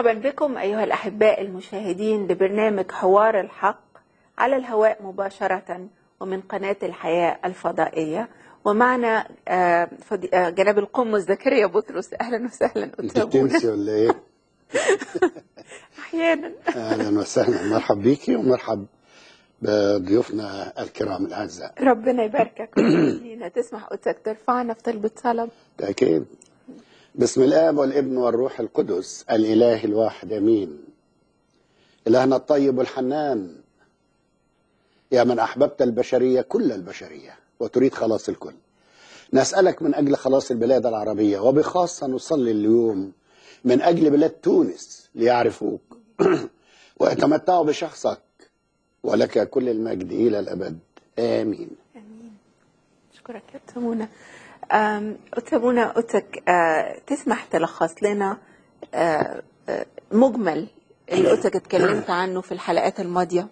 مرحبا بكم أيها الأحباء المشاهدين لبرنامج حوار الحق على الهواء مباشرة ومن قناة الحياة الفضائية. ومعنا جناب القمص زكريا بطرس. أهلا وسهلا. انت بتنسي ولا ايه؟ أحيانا. اهلا وسهلا، مرحب بيكي ومرحب بضيوفنا الكرام الاعزاء. ربنا يباركك لينا. تسمح قدسك ترفعنا في طلبة صلاة؟ اكيد. بسم الاب والابن والروح القدس الاله الواحد امين. الهنا الطيب الحنان، يا من احببت البشريه كل البشريه وتريد خلاص الكل، نسالك من اجل خلاص البلاد العربيه، وبخاصه نصلي اليوم من اجل بلاد تونس ليعرفوك ويتمتعوا بشخصك، ولك كل المجد إلى الأبد آمين. آمين. أشكرك يا أتسابونا. أتسابونا تسمح تلخص لنا مجمل اللي اتكلمت عنه في الحلقات الماضية؟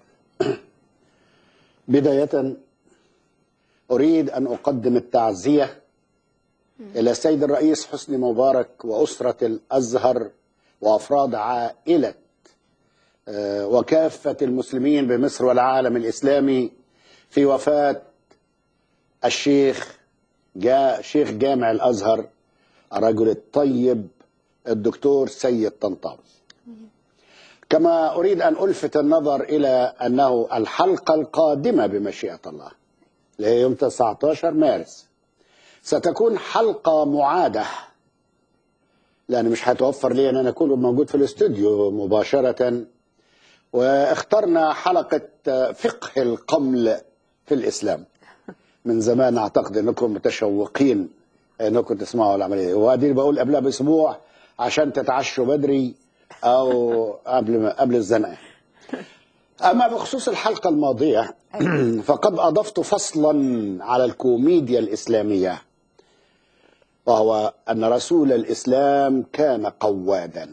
بداية أريد أن أقدم التعزية إلى السيد الرئيس حسني مبارك وأسرة الأزهر وأفراد عائلة وكافة المسلمين بمصر والعالم الإسلامي في وفاة شيخ جامع الأزهر الرجل الطيب الدكتور سيد طنطاوي. كما أريد أن ألفت النظر إلى أنه الحلقة القادمة بمشيئة الله اللي هي يوم 19 مارس ستكون حلقة معادة، لأن مش هتوفر لي أن أنا أكون موجود في الاستوديو مباشرة، واخترنا حلقة فقه القمل في الإسلام. من زمان أعتقد أنكم متشوقين أنكم تسمعوا العملية، وهذه بقول قبلها بأسبوع عشان تتعشوا بدري أو قبل الزنقة. أما بخصوص الحلقة الماضية فقد أضفت فصلا على الكوميديا الإسلامية، وهو أن رسول الإسلام كان قوادا،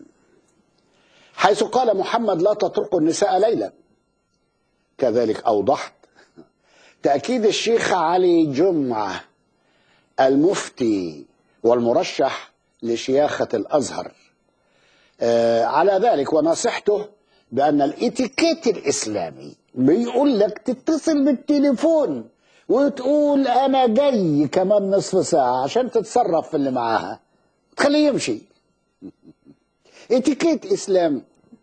حيث قال محمد لا تطرقوا النساء ليلا. كذلك أوضحت تأكيد الشيخ علي جمعة المفتي والمرشح لشياخة الأزهر على ذلك، ونصحته بأن الاتيكيت الإسلامي بيقول لك تتصل بالتليفون وتقول أنا جاي كمان نصف ساعة عشان تتصرف في اللي معاها تخليه يمشي. اتيكيت إسلامي.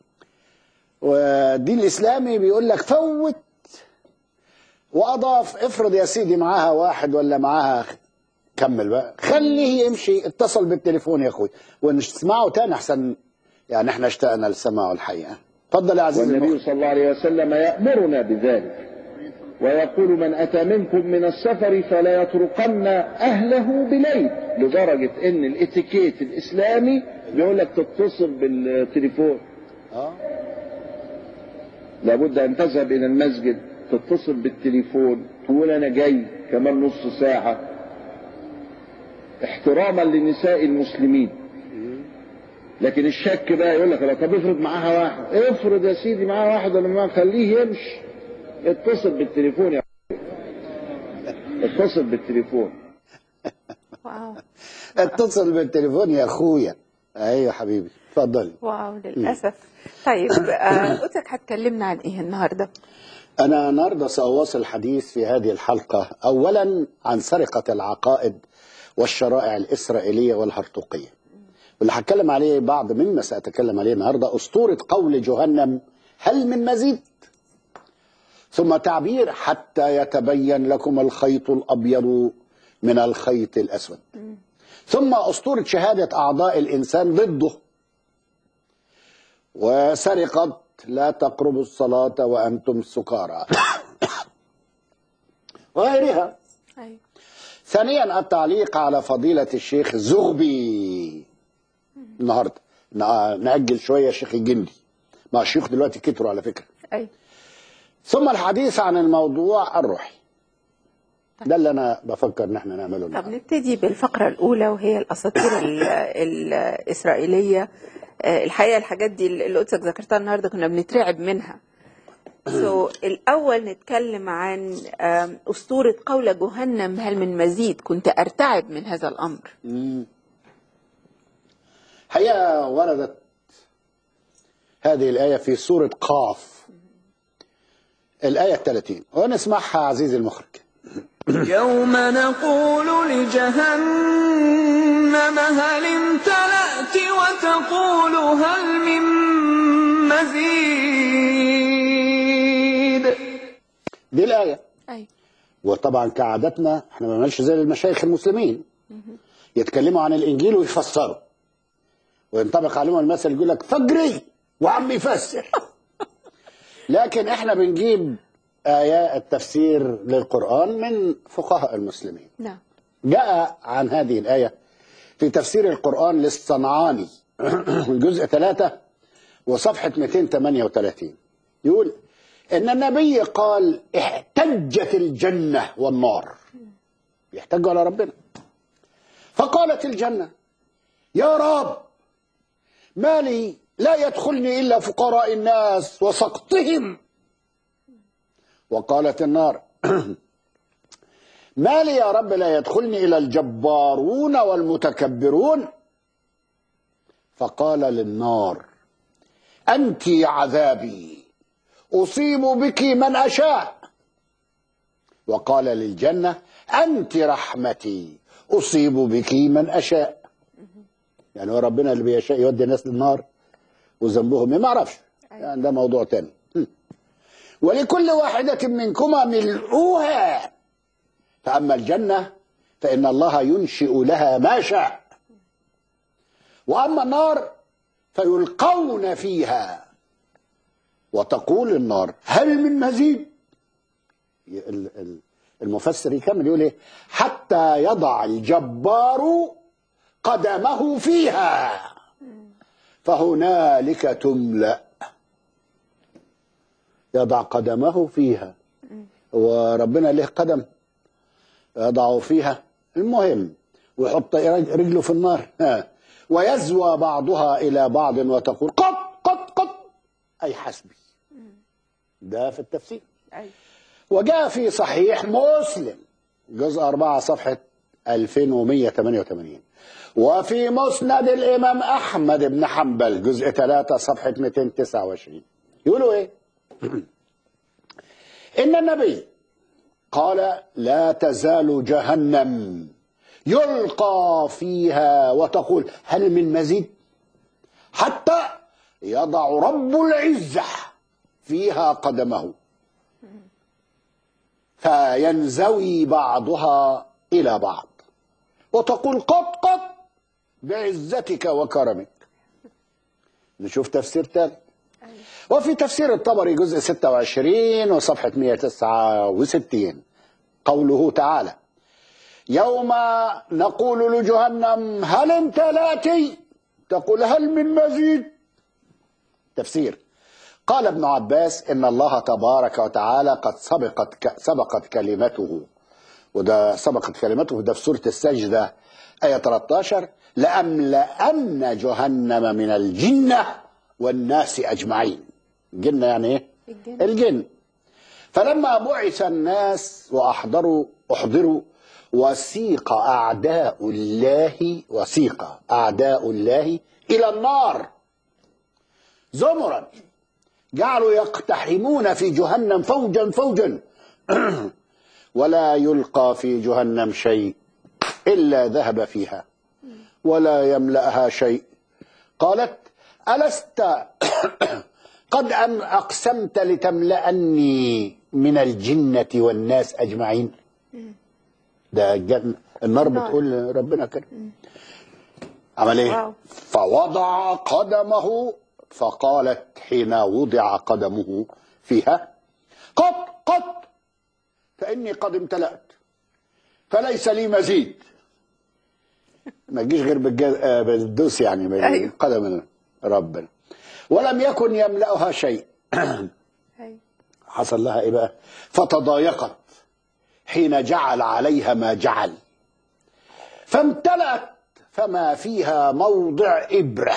والدين الإسلامي بيقول لك فوت، وأضاف افرض يا سيدي معاها واحد ولا معاها، كمل بقى خليه يمشي، اتصل بالتليفون يا أخوي ونسمعه تاني أحسن، يعني احنا اشتقنا لسماعه الحقيقة. اتفضل يا عزيزي. والنبي صلى الله عليه وسلم يأمرنا بذلك ويقول من أتى منكم من السفر فلا يتركن أهله بليل، لدرجة إن الاتيكيت الإسلامي بيقول لك تتصل بالتليفون. لابد أن تذهب إلى المسجد تتصل بالتليفون تقول أنا جاي كمان نص ساعة، احتراما لنساء المسلمين. لكن الشك بقى يقول لك طب افرض معاها واحد، افرض يا سيدي معاها واحد ولا معاها، خليه يمشي، اتصل بالتليفون يا اتصل بالتليفون. واو. اتصل بالتليفون يا اخويا. ايوه حبيبي اتفضلي. واو للأسف. طيب قلتك هتكلمنا عن ايه النهارده؟ انا النهارده سأواصل الحديث في هذه الحلقة اولا عن سرقة العقائد والشرائع الإسرائيلية والهرطوقية، واللي هتكلم عليه بعض مما سأتكلم عليه النهارده أسطورة قول جهنم هل من مزيد، ثم تعبير حتى يتبين لكم الخيط الأبيض من الخيط الأسود، ثم أسطورة شهادة أعضاء الإنسان ضده، وسرقة لا تقربوا الصلاة وأنتم سكارى وغيرها. ثانيا التعليق على فضيلة الشيخ زغبي. النهارده نأجل شوية الشيخ الجندي، مع الشيوخ دلوقتي كتروا على فكرة. ثم الحديث عن الموضوع الروحي. ده اللي أنا بفكر إن احنا نعمله النهارده. طب نبتدي بالفقرة الأولى وهي الأساطير الإسرائيلية. الحقيقة الحاجات دي اللي قلتك ذكرتها النهارده كنا بنترعب منها. الأول نتكلم عن أسطورة قول جهنم هل من مزيد. كنت أرتعب من هذا الأمر. حقيقة وردت هذه الآية في سورة قاف، الآية 30، ونسمعها عزيزي المخرج. يوم نقول لجهنم هل امتلأت وتقول هل من مزيد. دي الآية. أيوة. وطبعا كعادتنا احنا ما بنعملش زي المشايخ المسلمين يتكلموا عن الإنجيل ويفسروا وينطبق عليهم المثل يقول لك فجري وعم يفسر. لكن احنا بنجيب آيات التفسير للقرآن من فقهاء المسلمين. نعم. جاء عن هذه الآية في تفسير القرآن للصنعاني الجزء 3 وصفحة 238 يقول إن النبي قال احتجت الجنة والنار، يحتجوا على ربنا، فقالت الجنة يا رب ما لي لا يدخلني إلا فقراء الناس وسقطهم. وقالت النار ما لي يا رب لا يدخلني إلا الجبارون والمتكبرون. فقال للنار أنت عذابي أصيب بك من أشاء. وقال للجنة أنت رحمتي أصيب بك من أشاء. يعني هو ربنا اللي بيشاء يودي الناس للنار وذنبهم ما اعرفش، يعني ده موضوع تاني. ولكل واحدة منكما ملؤها، فأما الجنة فإن الله ينشئ لها ما شاء، وأما النار فيلقون فيها وتقول النار هل من مزيد. المفسر يكمل يقول ايه حتى يضع الجبار قدمه فيها فهنالك تملأ. يضع قدمه فيها، وربنا له قدم يضعه فيها، المهم ويحط رجله في النار ويزوى بعضها إلى بعض وتقول قط قط قط أي حسبي. ده في التفسير. وجاء في صحيح مسلم جزء 4 صفحة 2188 وفي مسند الإمام أحمد بن حنبل جزء 3 صفحة 229 يقولوا إيه إن النبي قال لا تزال جهنم يلقى فيها وتقول هل من مزيد حتى يضع رب العزة فيها قدمه فينزوي بعضها إلى بعض وتقول قط قط بعزتك وكرمك. نشوف تفسير تاني. وفي تفسير الطبري جزء 26 وصفحة 169 قوله تعالى يوم نقول لجهنم هل امتلأت تقول هل من مزيد. تفسير قال ابن عباس إن الله تبارك وتعالى قد سبقت كلمته، وده سبقت كلمته ده في سورة السجدة آية 13 لأملأن جهنم من الجنة والناس أجمعين. الجنة يعني إيه؟ الجن. فلما بعث الناس وأحضروا وسيق أعداء الله إلى النار زمرا جعلوا يقتحمون في جهنم فوجا فوجا ولا يلقى في جهنم شيء إلا ذهب فيها ولا يملأها شيء. قالت ألست قد أن أقسمت لتملأني من الجنة والناس أجمعين. ده النار بتقول ربنا كده. عمل ايه فوضع قدمه فقالت حين وضع قدمه فيها قط قط فإني قد امتلأت فليس لي مزيد. ما تجيش غير بالدوس يعني قدم ربنا. ولم يكن يملأها شيء. حصل لها ايه بقى فتضايقت حين جعل عليها ما جعل فامتلأت فما فيها موضع إبرة.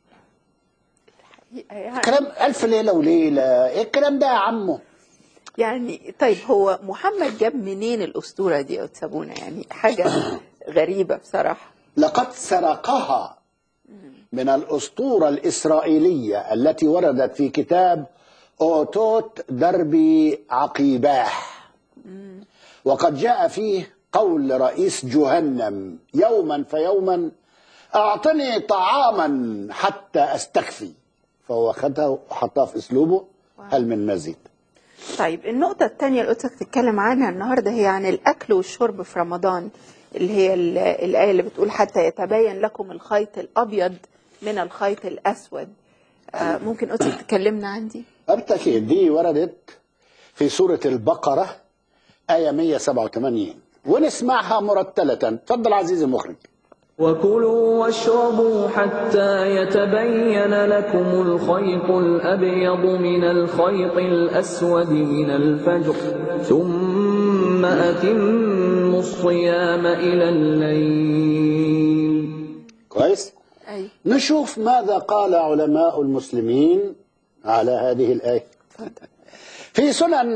كلام ألف ليلة وليلة. ايه الكلام ده يا عمو؟ يعني طيب هو محمد جاب منين الأسطورة دي يا سابونا؟ يعني حاجة غريبة بصراحة. لقد سرقها من الأسطورة الإسرائيلية التي وردت في كتاب أوتوت دربي عقيباح، وقد جاء فيه قول رئيس جهنم يوما فيوما: أعطني طعاما حتى أستكفي. فهو خدها وحطها في أسلوبه: هل من مزيد؟ طيب، النقطة الثانية اللي قلتك تتكلم عنها النهاردة هي عن الأكل والشرب في رمضان، اللي هي الآية اللي بتقول: حتى يتبين لكم الخيط الأبيض من الخيط الأسود. ممكن قلتك تكلمنا عن دي؟ بالتأكيد دي وردت في سورة البقرة آية 187، ونسمعها مرتلة. تفضل عزيزي المخرج. وكلوا واشربوا حتى يتبين لكم الخيط الأبيض من الخيط الأسود من الفجر ثم أتموا الصيام إلى الليل. كويس؟ أي. نشوف ماذا قال علماء المسلمين على هذه الآية. في سنن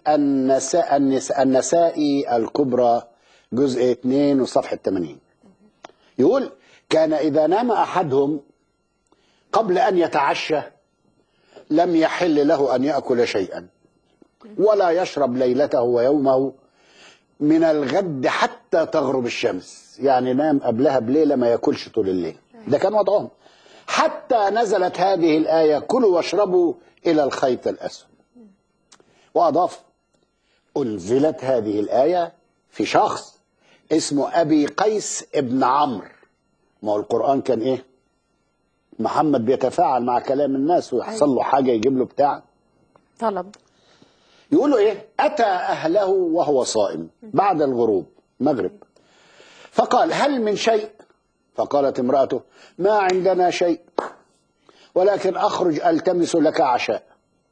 النسائي الكبرى جزء 2 وصفحة 80 يقول: كان إذا نام أحدهم قبل أن يتعشى لم يحل له أن يأكل شيئا ولا يشرب ليلته ويومه من الغد حتى تغرب الشمس. يعني نام قبلها بليلة ما يأكلش طول الليل. ده كان وضعهم حتى نزلت هذه الآية: كلوا واشربوا إلى الخيط الأسود. وأضاف: أنزلت هذه الآية في شخص اسمه أبي قيس ابن عمرو. ما هو القرآن كان إيه؟ محمد بيتفاعل مع كلام الناس ويحصل له حاجة يجيب له بتاع طلب. يقولوا إيه؟ أتى أهله وهو صائم بعد الغروب مغرب، فقال: هل من شيء؟ فقالت امرأته: ما عندنا شيء، ولكن أخرج ألتمس لك عشاء.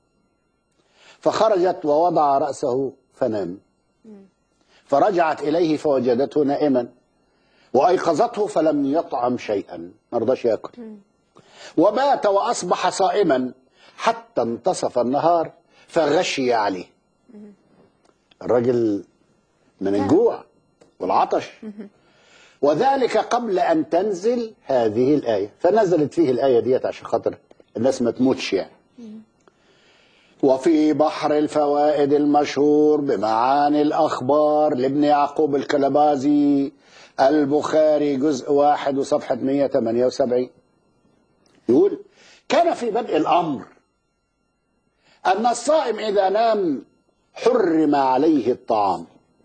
فخرجت ووضع رأسه فنام، فرجعت إليه فوجدته نائما، وأيقظته فلم يطعم شيئا، ما رضاش يأكل، وبات وأصبح صائما حتى انتصف النهار فغشي عليه. الرجل من الجوع والعطش، وذلك قبل أن تنزل هذه الآية. فنزلت فيه الآية ديت عشان خاطر الناس ما تموتش يعني. وفي بحر الفوائد المشهور بمعاني الأخبار لابن يعقوب الكلبازي البخاري جزء 1 وصفحة 178 يقول: كان في بدء الأمر أن الصائم إذا نام حرم عليه الطعام،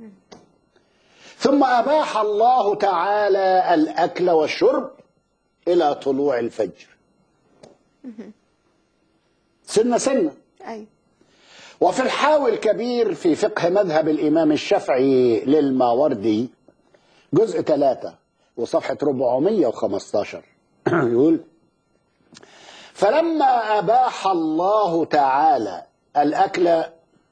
ثم أباح الله تعالى الأكل والشرب إلى طلوع الفجر، سنة سنة. أي. وفي الحاوي الكبير في فقه مذهب الإمام الشافعي للماوردي جزء 3 وصفحة 415 يقول: فلما أباح الله تعالى الأكل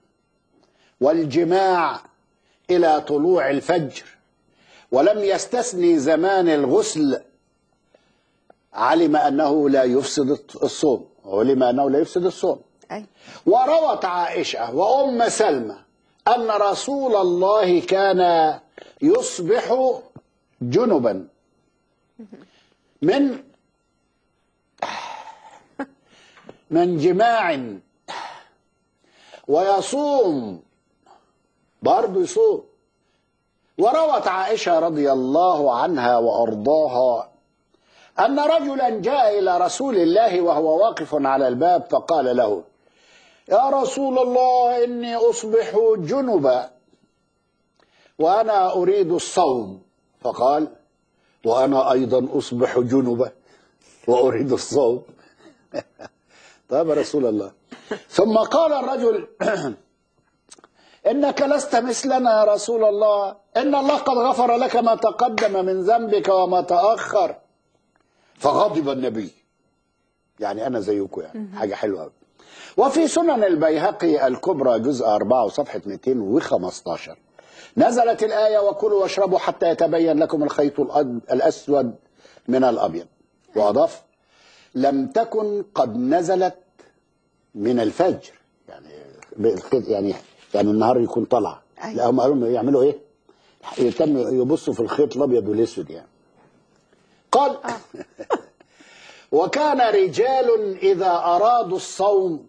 والجماع إلى طلوع الفجر ولم يستثني زمان الغسل، علم أنه لا يفسد الصوم، وروت عائشة وأم سلمة أن رسول الله كان يصبح جنبا من جماع ويصوم، برضه يصوم. وروت عائشة رضي الله عنها وأرضاها أن رجلا جاء إلى رسول الله وهو واقف على الباب فقال له: يا رسول الله، إني أصبح جنبا وأنا أريد الصوم. فقال: وأنا أيضا أصبح جنبا وأريد الصوم. طيب يا رسول الله. ثم قال الرجل: إنك لست مثلنا يا رسول الله، إن الله قد غفر لك ما تقدم من ذنبك وما تأخر. فغضب النبي، يعني أنا زيكم، يعني حاجة حلوة. وفي سنن البيهقي الكبرى جزء 4 وصفحة 215 نزلت الآية: وكلوا واشربوا حتى يتبين لكم الخيط الأسود من الأبيض. وأضاف: لم تكن قد نزلت من الفجر، يعني النهار يكون طلع. لا، هم قالوا يعملوا ايه؟ يبصوا في الخيط الابيض والاسود يعني. قال: وكان رجال إذا أرادوا الصوم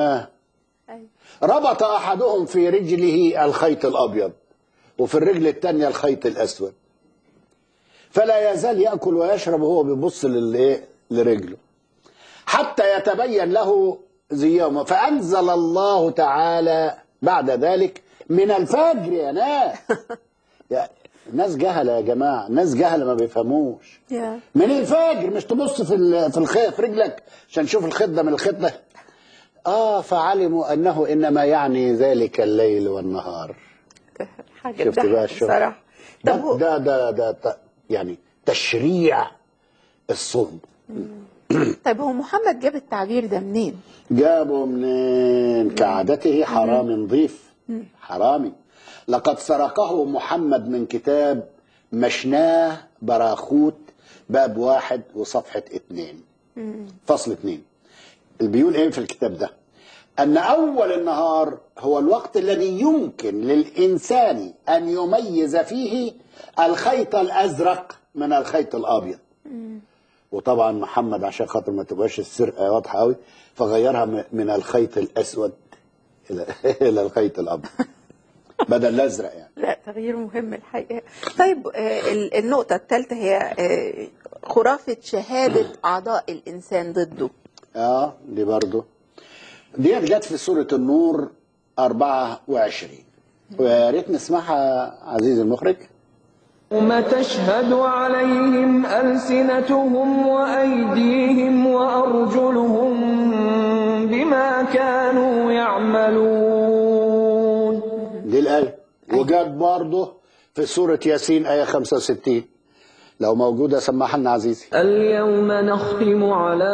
ربط أحدهم في رجله الخيط الأبيض وفي الرجل الثانية الخيط الأسود، فلا يزال يأكل ويشرب وهو بيبص لرجله حتى يتبين له زيامه. فأنزل الله تعالى بعد ذلك من الفجر يا ناس. الناس جهلة يا جماعة، الناس جهلة ما بيفهموش. من الفجر، مش تبص في الخيط في رجلك عشان تشوف الخيط ده من الخيط ده. فعلموا أنه إنما يعني ذلك الليل والنهار. شفت بقى الشغل ده يعني تشريع الصوم. طيب هو محمد جاب التعبير ده منين؟ جابه منين؟ كعادته حرامي نظيف، حرامي. لقد سرقه محمد من كتاب مشناه براخوت باب 1 وصفحة 2 فصل 2. اللي بيقول ايه في الكتاب ده؟ أن أول النهار هو الوقت الذي يمكن للإنسان أن يميز فيه الخيط الأزرق من الخيط الأبيض. وطبعا محمد عشان خاطر ما تبقاش السرقة واضحة قوي فغيرها من الخيط الأسود إلى الخيط الأبيض بدل الأزرق يعني. لا، تغيير مهم الحقيقة. طيب النقطة الثالثة هي خرافة شهادة أعضاء الإنسان ضده. دي برضو دي جت في سورة النور 24 ويا ريت نسمعها عزيزي المخرج. يوم تشهد عليهم ألسنتهم وأيديهم وأرجلهم بما كانوا يعملون. دي الآية. وجت برضه في سورة ياسين آية 65 لو موجودة سمعها لنا عزيزي. اليوم نختم على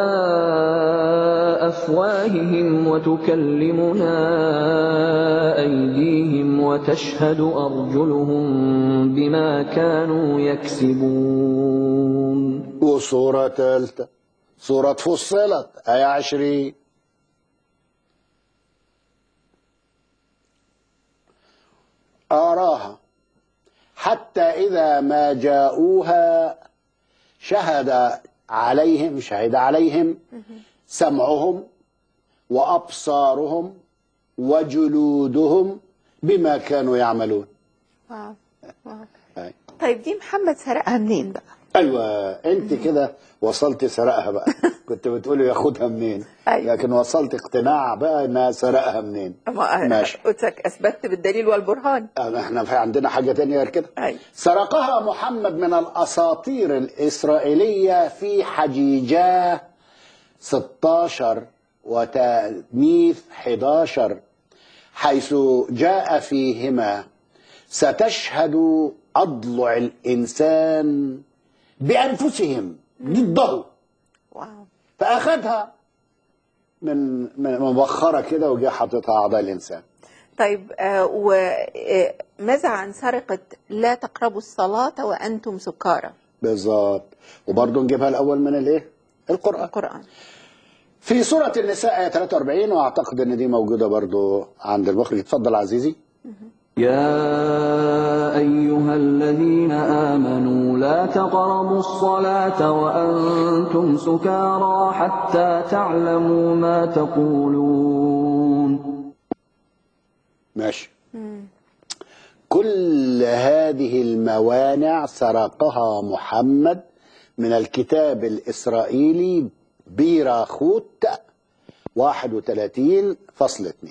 أفواههم وتكلمنا أيديهم وتشهد أرجلهم بما كانوا يكسبون. وسورة ثالثة سورة فصلت آية 20 أراها حتى إذا ما جاءوها شهد عليهم سمعهم وأبصارهم وجلودهم بما كانوا يعملون. واو. طيب دي محمد سرقها منين بقى؟ أيوة أنت كده وصلت سرقها بقى. كنت بتقولي ياخدها منين. أيوة. لكن وصلت اقتناع بقى انها سرقها منين. ماشي. قلتك اثبتت بالدليل والبرهان. احنا في عندنا حاجه تانية غير كده. أيوة. سرقها محمد من الاساطير الاسرائيليه في حجيجاه 16 وتلميذ 11 حيث جاء فيهما ستشهد أضلع الإنسان بأنفسهم ضده. واو. فأخذها من مبخرة كده وجاء حاططها أعضاء الإنسان. طيب وماذا عن سرقة لا تقربوا الصلاة وأنتم سكارى؟ بالظبط. وبرضه نجيبها الأول من الإيه؟ القرآن. في سورة النساء آية 43 وأعتقد إن دي موجودة برضه عند المخرج. اتفضل عزيزي. يا أيها الذين آمنوا لا تقربوا الصلاة وأنتم سكارى حتى تعلموا ما تقولون. ماشي. كل هذه الموانع سرقها محمد من الكتاب الإسرائيلي براخوت 31 فصل 2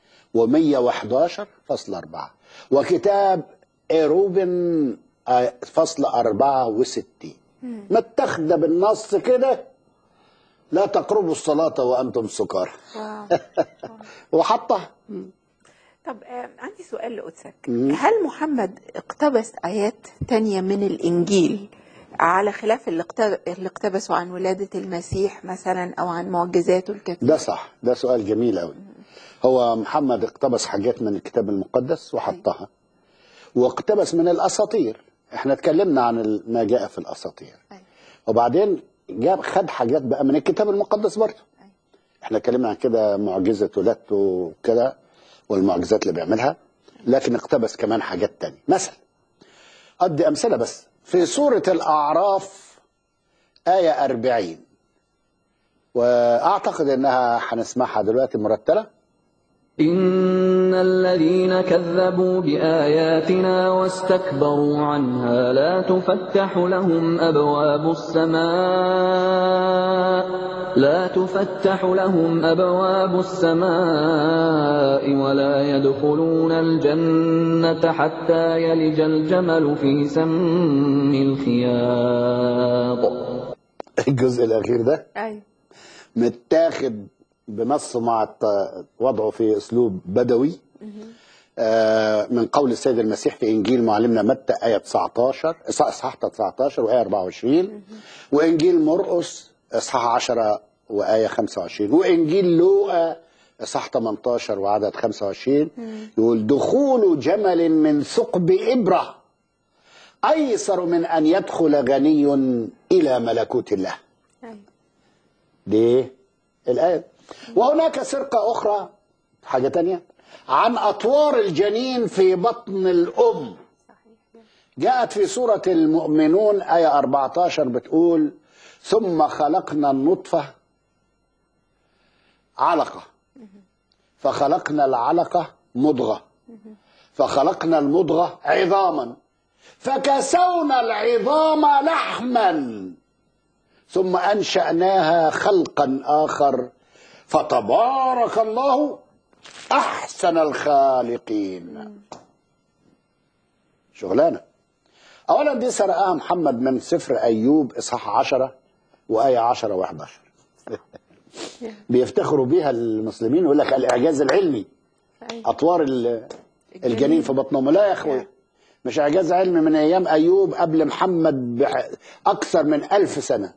و111 فصل 4 وكتاب إيروبن فصل 64 متاخده بالنص كده لا تقربوا الصلاة وأنتم سكارى. وحطها. طب عندي سؤال لقدسك. هل محمد اقتبس آيات تانية من الإنجيل على خلاف اللي اقتبسوا عن ولادة المسيح مثلا أو عن معجزاته الكثيرة؟ ده صح. ده سؤال جميل أوي. هو محمد اقتبس حاجات من الكتاب المقدس وحطها واقتبس من الأساطير. احنا اتكلمنا عن ما جاء في الأساطير. وبعدين خد حاجات بقى من الكتاب المقدس برضه. احنا اتكلمنا عن كده معجزة ولادته وكده والمعجزات اللي بيعملها، لكن اقتبس كمان حاجات تانية. مثلا أدي أمثلة بس. في سورة الأعراف آية 40 واعتقد انها هنسمعها دلوقتي مرتله. إن الذين كذبوا بآياتنا واستكبروا عنها لا تفتح لهم أبواب السماء ولا يدخلون الجنة حتى يلج الجمل في سم الخياط. الجزء الاخير ده أيوة. متاخد بنص مع وضعه في اسلوب بدوي من قول السيد المسيح في انجيل معلمنا متى ايه 19 اصحاح 19 وايه 24 وانجيل مرقس اصحاح 10 وايه 25 وانجيل لوقا اصحاح 18 وعدد 25 يقول دخول جمل من ثقب ابره ايسر من ان يدخل غني الى ملكوت الله. أيوة. دي الايه. وهناك سرقة أخرى حاجة تانية عن أطوار الجنين في بطن الأم، جاءت في سورة المؤمنون آية 14 بتقول ثم خلقنا النطفة علقة فخلقنا العلقة مضغة فخلقنا المضغة عظاما فكسونا العظام لحما ثم أنشأناها خلقا آخر فتبارك الله أحسن الخالقين. شغلانة. أولا دي سرقها محمد من سفر أيوب إصحاح 10 وآية 10 و11 بيفتخروا بيها المسلمين ويقول لك الإعجاز العلمي أطوار الجنين في بطنهم. لا يا أخوي، مش إعجاز علمي من أيام أيوب قبل محمد أكثر من 1000 سنة.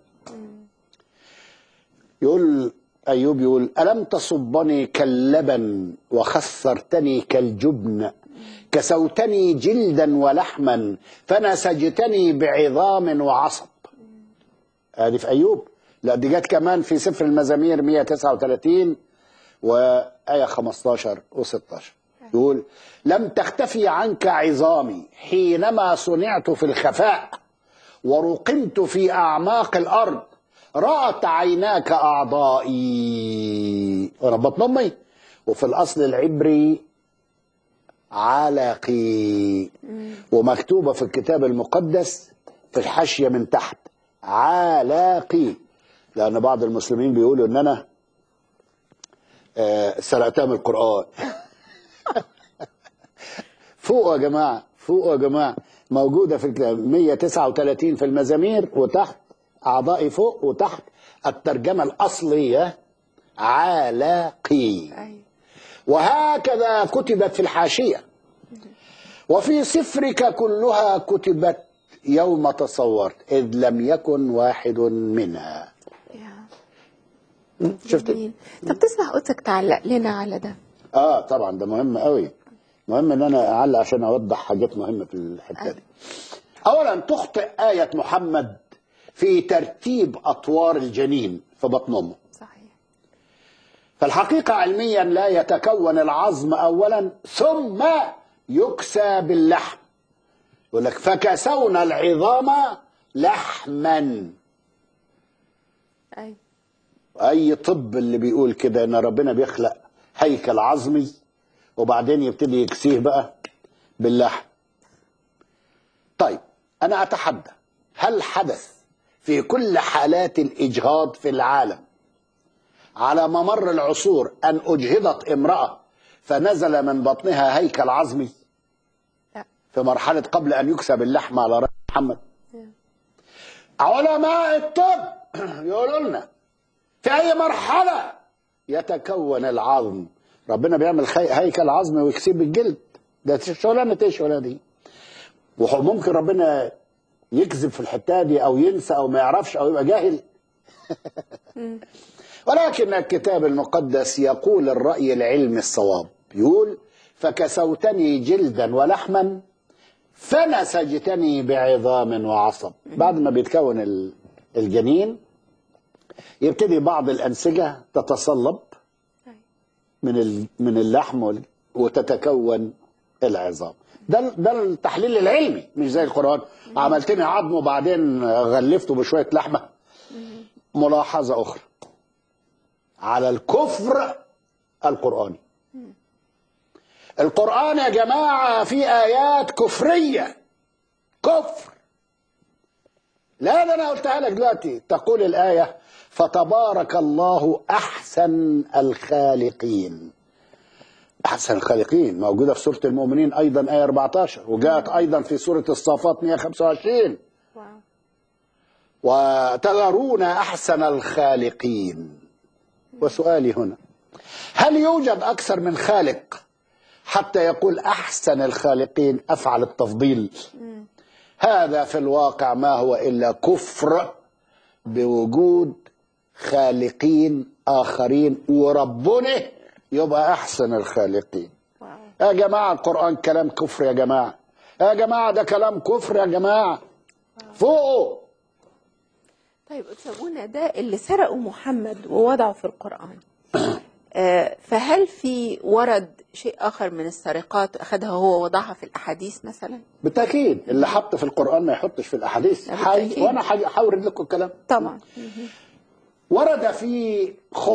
يقول أيوب يقول ألم تصبني كاللبن وخسرتني كالجبن كسوتني جلدا ولحما فنسجتني بعظام وعصب. هذه في أيوب. لا دي جت كمان في سفر المزامير 139 وآية 15 و16 يقول لم تختفي عنك عظامي حينما صنعت في الخفاء ورقمت في أعماق الأرض رأت عيناك أعضائي. وأنا بطن أمي. وفي الأصل العبري علقي ومكتوبة في الكتاب المقدس في الحاشية من تحت علاقي، لأن بعض المسلمين بيقولوا إن أنا سرقتها من القرآن. فوق يا جماعة، فوق يا جماعة، موجودة في الكتاب 139 في المزامير وتحت أعضائي فوق وتحت الترجمة الأصلية علاقي. وهكذا كتبت في الحاشية وفي سفرك كلها كتبت يوم تصورت إذ لم يكن واحد منها. شفت؟ طب تسمح قدسك تعلق لنا على ده؟ طبعا ده مهم قوي، مهم ان انا اعلق عشان اوضح حاجات مهمة في الحتة دي. اولا تخطئ آية محمد في ترتيب أطوار الجنين في بطن أمه. صحيح. فالحقيقة علميا لا يتكون العظم أولا ثم يكسى باللحم. يقول لك فكسونا العظام لحما. أي طب اللي بيقول كده إن ربنا بيخلق هيكل عظمي وبعدين يبتدي يكسيه بقى باللحم. طيب أنا أتحدى هل حدث في كل حالات الإجهاض في العالم على ممر العصور أن أجهضت امرأة فنزل من بطنها هيكل عظمي؟ لا. في مرحلة قبل أن يكسب اللحم على رأس محمد. علماء الطب يقولوا لنا في أي مرحلة يتكون العظم. ربنا بيعمل هيكل عظمي ويكسيه بالجلد. ده شغلانة ايه الشغلانة دي؟ وممكن ربنا يكذب في الحتة دي أو ينسى أو ما يعرفش أو يبقى جاهل. ولكن الكتاب المقدس يقول الرأي العلمي الصواب. يقول فكسوتني جلدا ولحما فنسجتني بعظام وعصب. بعد ما بيتكون الجنين يبتدي بعض الأنسجة تتصلب من اللحم وتتكون العظام. ده التحليل العلمي، مش زي القرآن عملتني عظم وبعدين غلفته بشوية لحمة. ملاحظة أخرى على الكفر القرآني. القرآن يا جماعة في آيات كفرية، كفر. لا ده أنا قلتها لك دلوقتي. تقول الآية: فتبارك الله أحسن الخالقين. أحسن الخالقين موجودة في سورة المؤمنين أيضا آية 14، وجاءت أيضا في سورة الصافات 125. وتذرون أحسن الخالقين. وسؤالي هنا: هل يوجد أكثر من خالق حتى يقول أحسن الخالقين أفعل التفضيل؟ هذا في الواقع ما هو إلا كفر بوجود خالقين آخرين وربنا يبقى أحسن الخالقين. يا جماعة القرآن كلام كفر يا جماعة، يا جماعة ده كلام كفر يا جماعة، فوقه. طيب أستاذ، ده اللي سرقوا محمد ووضعوا في القرآن، فهل في ورد شيء آخر من السرقات أخذها هو وضعها في الأحاديث مثلا؟ بالتأكيد. اللي حط في القرآن ما يحطش في الأحاديث. وأنا هورد لكم الكلام طبعا. ورد في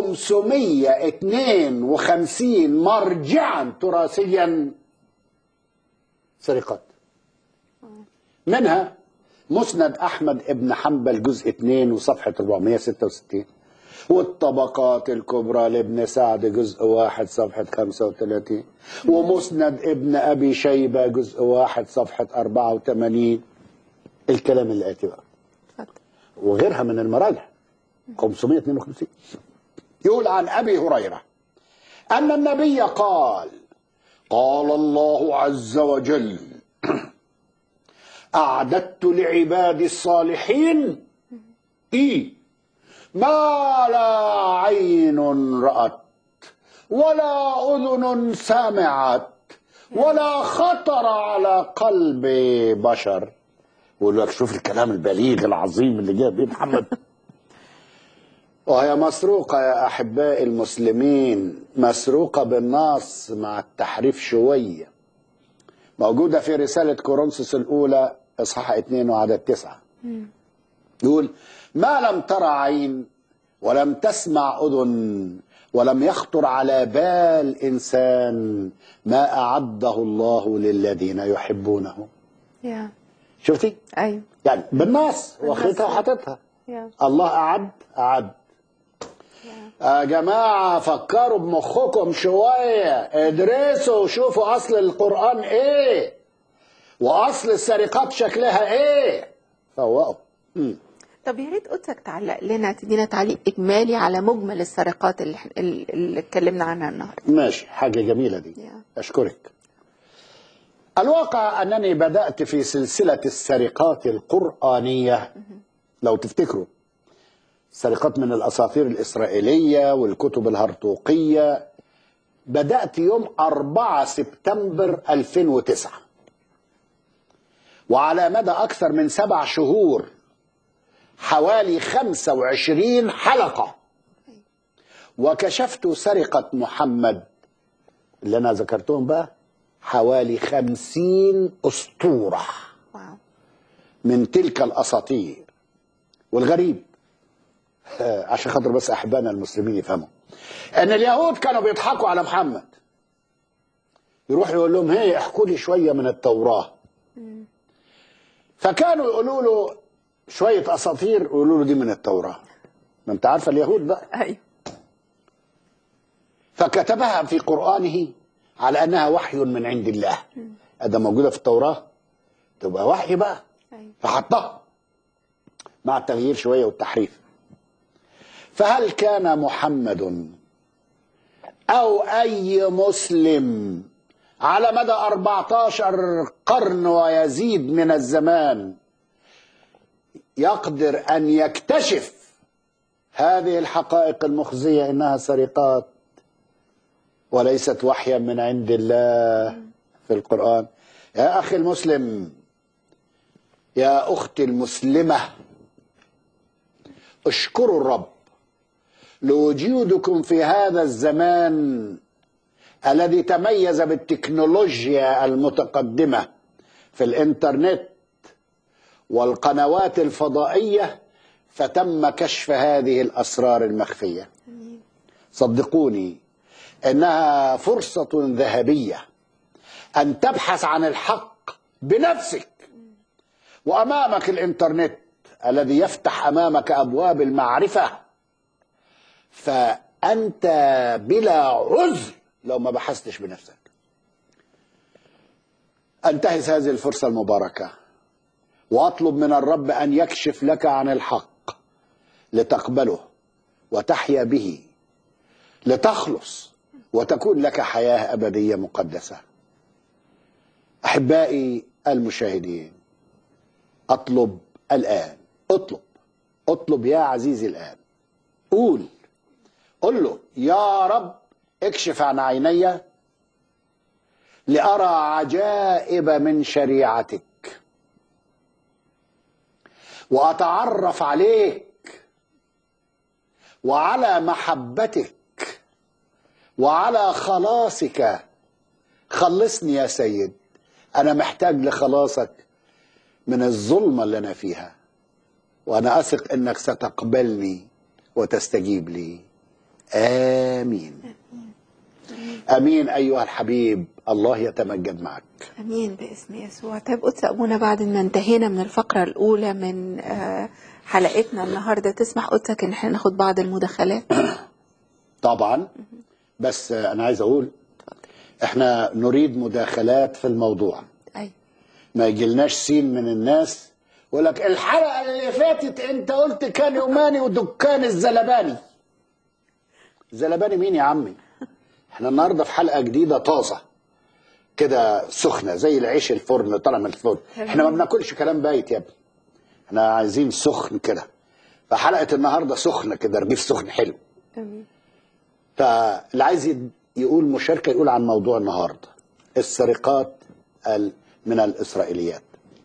552 مرجعا تراثيا سرقات، منها مسند أحمد ابن حنبل جزء 2 وصفحة 466، والطبقات الكبرى لابن سعد جزء 1 صفحة 35، ومسند ابن أبي شيبة جزء 1 صفحة 84. الكلام اللي آتي بقى وغيرها من المراجع 552. يقول عن أبي هريرة أن النبي قال: قال الله عز وجل: أعددت لعبادي الصالحين ما لا عين رأت ولا أذن سمعت ولا خطر على قلب بشر. يقول لك شوف الكلام البليغ العظيم اللي جاب بيه محمد. وهي مسروقة يا أحبائي المسلمين، مسروقة بالنص مع التحريف شوية. موجودة في رسالة كورنثوس الأولى إصحاح 2 وعدد 9. يقول: ما لم ترى عين ولم تسمع أذن ولم يخطر على بال إنسان ما أعده الله للذين يحبونه. شفتي؟ أيوه، يعني بالنص واخدتها وحطتها. الله أعد. يا جماعة فكروا بمخكم شوية، ادرسوا وشوفوا أصل القرآن إيه وأصل السرقات شكلها إيه، فوقوا. طب يا ريت قدسك تعلق لنا، تدينا تعليق إجمالي على مجمل السرقات اللي اتكلمنا عنها النهارده. ماشي، حاجة جميلة دي. أشكرك. الواقع أنني بدأت في سلسلة السرقات القرآنية، لو تفتكروا، سرقات من الأساطير الإسرائيلية والكتب الهرطوقية. بدأت يوم 4 سبتمبر 2009، وعلى مدى أكثر من 7 شهور حوالي 25 حلقة، وكشفت سرقة محمد اللي أنا ذكرتهم بقى حوالي 50 أسطورة من تلك الأساطير. والغريب عشان خاطر بس أحبائنا المسلمين يفهموا أن اليهود كانوا بيضحكوا على محمد، يروح يقول لهم: هي احكوا لي شوية من التوراة. فكانوا يقولوا له شوية أساطير ويقولوا له دي من التوراة. ما أنت عارفة اليهود بقى. أيوه. فكتبها في قرآنه على أنها وحي من عند الله. هذا موجودة في التوراة تبقى وحي بقى. فحطها مع التغيير شوية والتحريف. فهل كان محمد أو أي مسلم على مدى 14 قرن ويزيد من الزمان يقدر أن يكتشف هذه الحقائق المخزية إنها سرقات وليست وحيا من عند الله في القرآن؟ يا أخي المسلم، يا أختي المسلمة، اشكروا الرب لوجودكم في هذا الزمان الذي تميز بالتكنولوجيا المتقدمة في الإنترنت والقنوات الفضائية، فتم كشف هذه الأسرار المخفية. صدقوني إنها فرصة ذهبية أن تبحث عن الحق بنفسك، وأمامك الإنترنت الذي يفتح أمامك أبواب المعرفة، فأنت بلا عذر لو ما بحثتش بنفسك. أنتهز هذه الفرصة المباركة وأطلب من الرب أن يكشف لك عن الحق لتقبله وتحيا به، لتخلص وتكون لك حياة أبدية مقدسة. أحبائي المشاهدين، أطلب الآن، اطلب يا عزيزي الآن. قول له: يا رب اكشف عن عيني لأرى عجائب من شريعتك وأتعرف عليك وعلى محبتك وعلى خلاصك. خلصني يا سيد، أنا محتاج لخلاصك من الظلمة اللي أنا فيها، وأنا أثق أنك ستقبلني وتستجيب لي. آمين. أمين أيها الحبيب، الله يتمجد معك. امين باسم يسوع. طيب قدس ابونا، بعد ما انتهينا من الفقره الاولى من حلقتنا النهارده، تسمح قدسك ان احنا ناخد بعض المداخلات؟ طبعا، بس انا عايز اقول احنا نريد مداخلات في الموضوع. ايوه، ما يجيلناش سين من الناس يقول لك الحلقه اللي فاتت انت قلت كان يوماني ودكان الزلباني. الزلباني مين يا عمي؟ احنا النهارده في حلقه جديده طازه كده، سخنه زي العيش الفرن طالع من الفرن. احنا ما بناكلش كلام بايت يا ابني، احنا عايزين سخن كده. فحلقه النهارده سخنه كده، رغيف سخن حلو. امين. فاللي عايز يقول مشاركه يقول عن موضوع النهارده: السرقات من الاسرائيليات.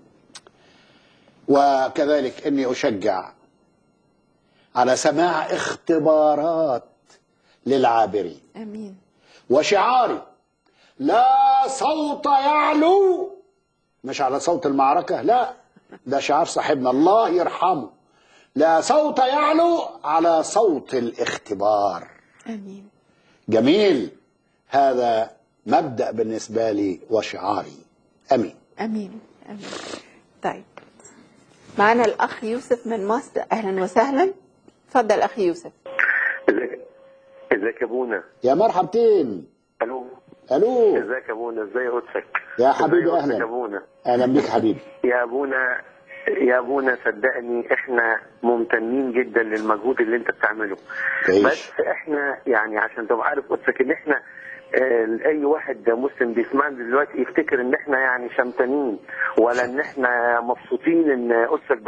وكذلك اني اشجع على سماع اختبارات للعابرين. امين. وشعاري: لا صوت يعلو، مش على صوت المعركة، لا، ده شعار صاحبنا الله يرحمه. لا صوت يعلو على صوت الاختبار. امين. جميل، هذا مبدأ بالنسبة لي وشعاري. امين. امين. امين. طيب، معنا الاخ يوسف من مصر. اهلا وسهلا، اتفضل اخي يوسف. ازيك يا ابونا؟ يا مرحبتين. الو. ازيك يا ابونا؟ ازي قدسك يا حبيبي؟ اهلا يا ابونا. اهلا بيك حبيبي. يا ابونا صدقني احنا ممتنين جدا للمجهود اللي انت بتعمله. بس احنا يعني عشان تبقى عارف قدسك ان احنا اي واحد مسلم بيسمعنا دلوقتي يفتكر ان احنا يعني شمتانين، ولا ان احنا مبسوطين ان قدسك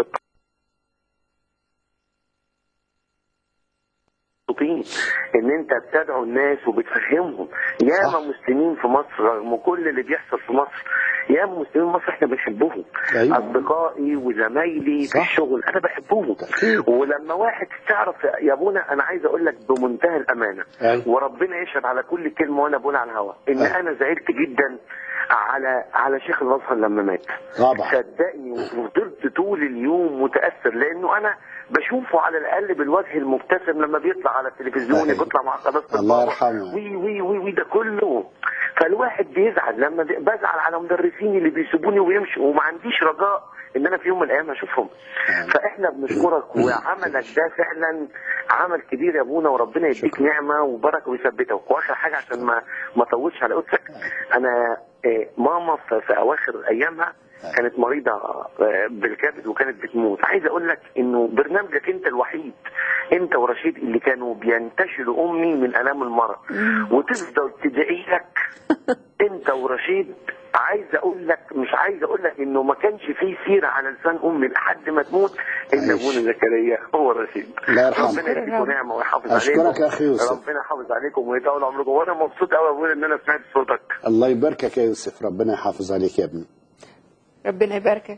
ان انت بتدعو الناس وبتفهمهم. ياما مسلمين في مصر رغم كل اللي بيحصل في مصر، ياما مسلمين مصر احنا بنحبهم. أيوة. اصدقائي وزمايلي في الشغل انا بحبهم. ولما واحد تعرف يا ابونا، انا عايز اقول لك بمنتهى الامانه، وربنا يشهد على كل كلمه وانا بقول على الهواء، ان انا زعلت جدا على شيخ الازهر لما مات. طبعا صدقني، وفضلت طول اليوم متاثر، لانه انا بشوفه على الاقل بالوجه المبتسم لما بيطلع على التلفزيون، بيطلع مع قناه الله يرحمه وي ده كله. فالواحد بيزعل لما بزعل على مدرسين اللي بيسيبوني ويمشوا، وما عنديش رجاء ان انا في يوم من الايام اشوفهم. فاحنا بنشكرك، وعملك ده فعلا عمل كبير يا ابونا، وربنا يديك نعمه وبركه ويثبتك. واخر حاجه عشان ما اطولش على قدسك، انا ماما في اواخر ايامها كانت مريضه بالكبد وكانت بتموت. عايز اقول لك انه برنامجك انت الوحيد، انت ورشيد، اللي كانوا بينتشلوا امي من الام المرض وتفضل تدعي لك انت ورشيد. مش عايز اقول لك انه ما كانش فيه سيره على لسان امي لحد ما تموت الا ابونا زكريا هو رشيد. الله يرحمه. ربنا يديكم نعمه ويحافظ عليكم. اشكرك يا اخي يوسف. ربنا يحافظ عليكم ويطول عمركم، وانا مبسوط قوي يا ابونا ان انا سمعت صوتك. الله يباركك يا يوسف، ربنا يحافظ عليك يا ابني. ربنا يباركك.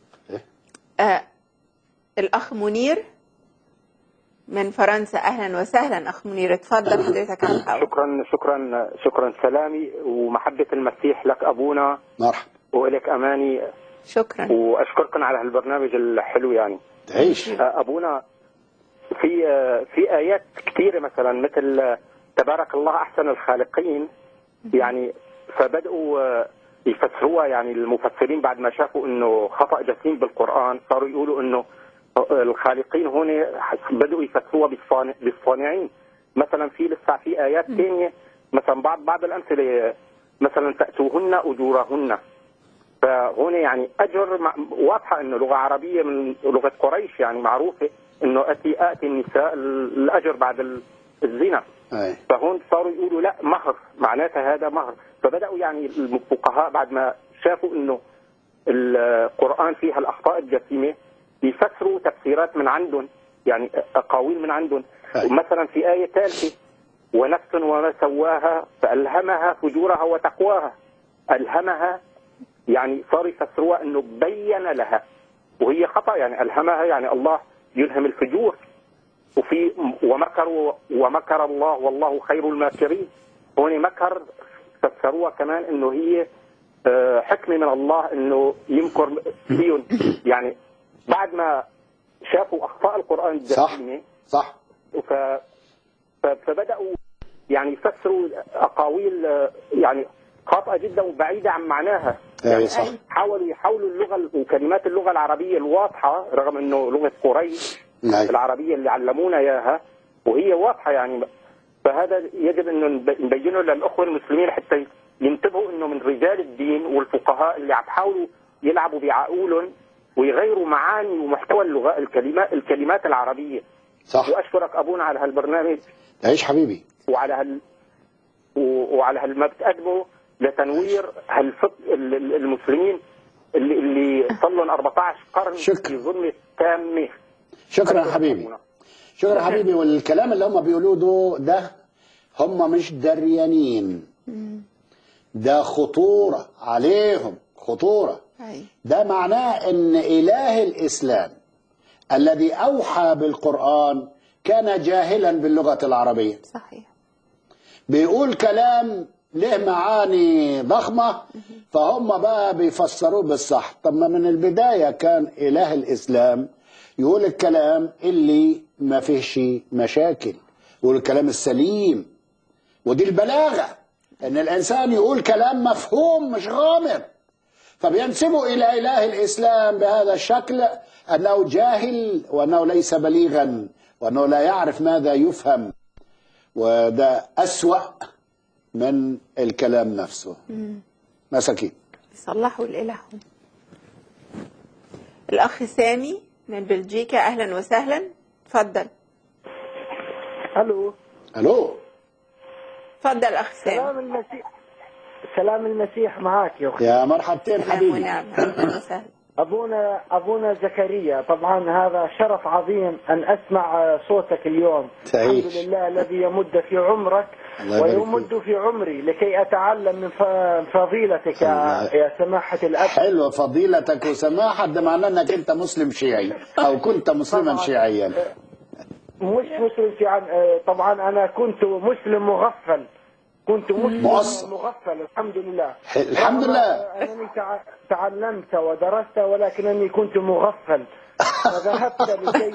الاخ منير من فرنسا. اهلا وسهلا اخ منير، اتفضل حضرتك على الهواء. شكرا سلامي ومحبة المسيح لك ابونا. مرحبا. والك اماني. شكرا. واشكركم على هالبرنامج الحلو يعني. تعيش ابونا، في آيات كثيرة مثلا مثل تبارك الله أحسن الخالقين، يعني فبدأوا يفسروها، يعني المفسرين بعد ما شافوا إنه خطأ جسيم بالقرآن صاروا يقولوا إنه الخالقين هون بدأوا يفسروها بالصانعين. مثلا لسه في آيات ثانية، مثلا بعض الأمثلة مثلا تأتوهن أجورهن، فهون يعني أجر واضحة إنه لغة عربية من لغة قريش، يعني معروفة إنه آتي النساء الأجر بعد الزنا. فهون صاروا يقولوا لا مهر، معناتها هذا مهر. فبدأوا يعني الفقهاء بعد ما شافوا إنه القرآن فيها الأخطاء الجسيمة يفسروا تفسيرات من عندهم، يعني أقاويل من عندهم. مثلا في آية ثالثة ونفس وما سواها فألهمها فجورها وتقواها، ألهمها يعني صار يفسروها انه بين لها، وهي خطأ. يعني ألهمها يعني الله يلهم الفجور. وفي ومكر الله والله خير الماكرين، هون مكر فسروها كمان انه هي حكمة من الله انه يمكر فيهم، يعني بعد ما شافوا اخطاء القرآن الجسيمة. صح. فبدأوا يعني يفسروا اقاويل يعني خاطئة جدا وبعيدة عن معناها. يعني صح. يحاولوا اللغة وكلمات اللغة العربية الواضحة، رغم انه لغة قريش العربية اللي علمونا اياها وهي واضحة يعني. فهذا يجب انه نبينه للاخوة المسلمين حتى ينتبهوا انه من رجال الدين والفقهاء اللي عم يحاولوا يلعبوا بعقولهم ويغيروا معاني ومحتوى اللغة الكلمات العربية. صح. واشكرك ابونا على هالبرنامج. تعيش حبيبي. وعلى ما بتقدمه لتنوير المسلمين اللي صار لهم 14 قرن في ظلمة تامة. شكرا حبيبي. شكرا حبيبي. والكلام اللي هم بيقولوه ده هم مش دريانين، ده خطورة عليهم، خطورة. ده معناه ان إله الإسلام الذي أوحى بالقرآن كان جاهلا باللغة العربية. صحيح. بيقول كلام له معاني ضخمة فهم بقى بيفسروه بالصح. طب ما من البداية كان إله الإسلام يقول الكلام اللي ما فيهش مشاكل، يقول الكلام السليم. ودي البلاغة، ان الانسان يقول كلام مفهوم مش غامض. فبينسبوا الى اله الاسلام بهذا الشكل انه جاهل وانه ليس بليغا وانه لا يعرف ماذا يفهم، وده اسوأ من الكلام نفسه. مساكين يصلحوا لإلههم. الأخ سامي من بلجيكا، أهلا وسهلا، تفضل. ألو. تفضل أخ سامي. سلام المسيح معاك يا أخي. يا مرحبتين حبيبي. نعم، أهلا وسهلا. أبونا زكريا، طبعا هذا شرف عظيم أن أسمع صوتك اليوم. تعيش. الحمد لله الذي يمد في عمرك ويمد في عمري لكي أتعلم من فضيلتك يا سماحة الأب. حلوة فضيلتك وسماحة، ده معناه أنك أنت مسلم شيعي أو كنت مسلما شيعيا. مش مسلم شيعي، طبعا أنا كنت مسلم مغفل. مغفل. الحمد لله. الحمد لله. أنني تعلمت ودرست ولكنني كنت مغفل. فذهبت لكي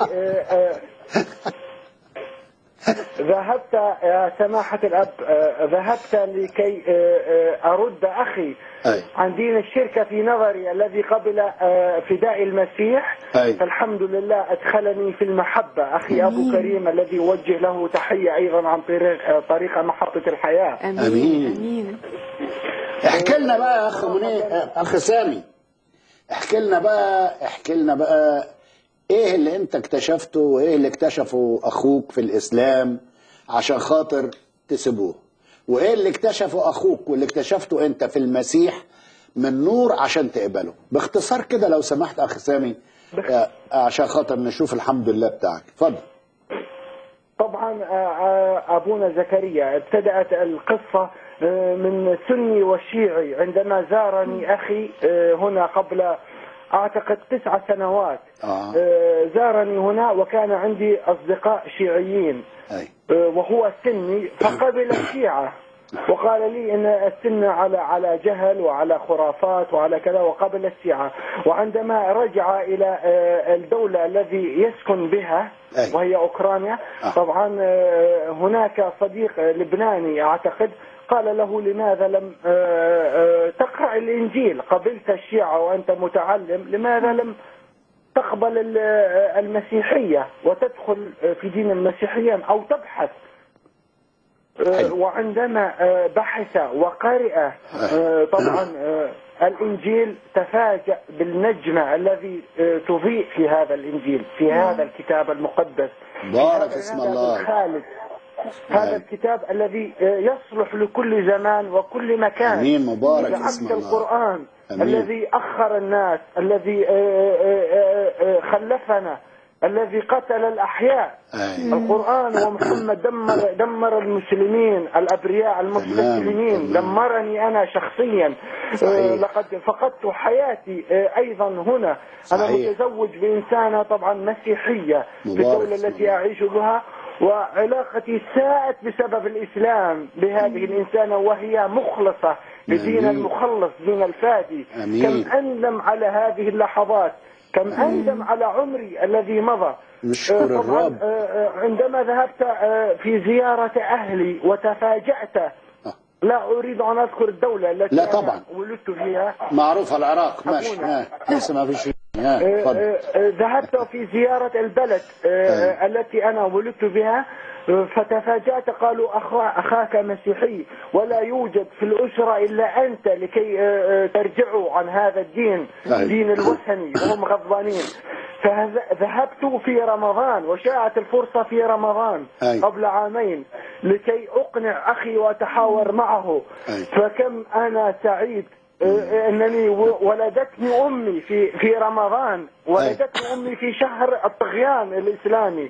ذهبت يا سماحة الأب، ذهبت لكي أرد أخي عن دين الشرك في نظري الذي قبل فداء المسيح. فالحمد لله أدخلني في المحبة أخي أبو كريم الذي يوجه له تحية أيضا عن طريق محطة الحياة. أمين. احكي لنا بقى يا أخ سامي، احكي لنا بقى ايه اللي انت اكتشفته وايه اللي اكتشفه اخوك في الاسلام عشان خاطر تسيبوه، وايه اللي اكتشفه اخوك واللي اكتشفته انت في المسيح من نور عشان تقبله. باختصار كده لو سمحت اخ سامي عشان خاطر نشوف الحمد لله بتاعك. اتفضل. طبعا ابونا زكريا ابتدأت القصة من سني وشيعي عندما زارني اخي هنا قبل أعتقد 9 سنوات. زارني هنا وكان عندي أصدقاء شيعيين وهو سني فقبل الشيعة. وقال لي ان السنة على جهل وعلى خرافات وعلى كذا وقبل الشيعة. وعندما رجع الى الدولة الذي يسكن بها وهي اوكرانيا، طبعا هناك صديق لبناني اعتقد قال له لماذا لم تقرأ الانجيل؟ قبلت الشيعة وانت متعلم، لماذا لم تقبل المسيحية وتدخل في دين المسيحية او تبحث؟ وعندما بحث وقرأ طبعا الإنجيل تفاجأ بالنجمة الذي تضيء في هذا الإنجيل، في هذا الكتاب المقدس. بارك اسم الله. الخالد، هذا الكتاب الذي يصلح لكل زمان وكل مكان. أمين. مبارك اسم الله. القرآن أمين. الذي أخر الناس، الذي خلفنا، الذي قتل الأحياء. القرآن ومحمد دمر المسلمين الأبرياء المسلمين. دمرني أنا شخصيا. لقد فقدت حياتي أيضا هنا. أنا متزوج بإنسانة طبعا مسيحية في الدولة التي أعيش بها، وعلاقتي ساءت بسبب الإسلام بهذه الإنسانة وهي مخلصة بدين المخلص، دين الفادي. كم أندم على هذه اللحظات، كم أندم على عمري الذي مضى. نشكر الرب. عندما ذهبت في زيارة أهلي وتفاجأت، لا أريد أن أذكر الدولة التي لا طبعا ولدت فيها، معروف العراق. ماشي. لسه ما فيش. ذهبت في زيارة البلد التي أنا ولدت بها، فتفاجأت قالوا أخاك مسيحي ولا يوجد في الأسرة إلا أنت لكي ترجعوا عن هذا الدين، دين الوثني، وهم غضبانين. فذهبت في رمضان وشاءت الفرصة في رمضان قبل عامين لكي أقنع أخي وأتحاور معه. فكم أنا سعيد أنني ولدتني أمي في رمضان، ولدتني أمي في شهر الطغيان الإسلامي.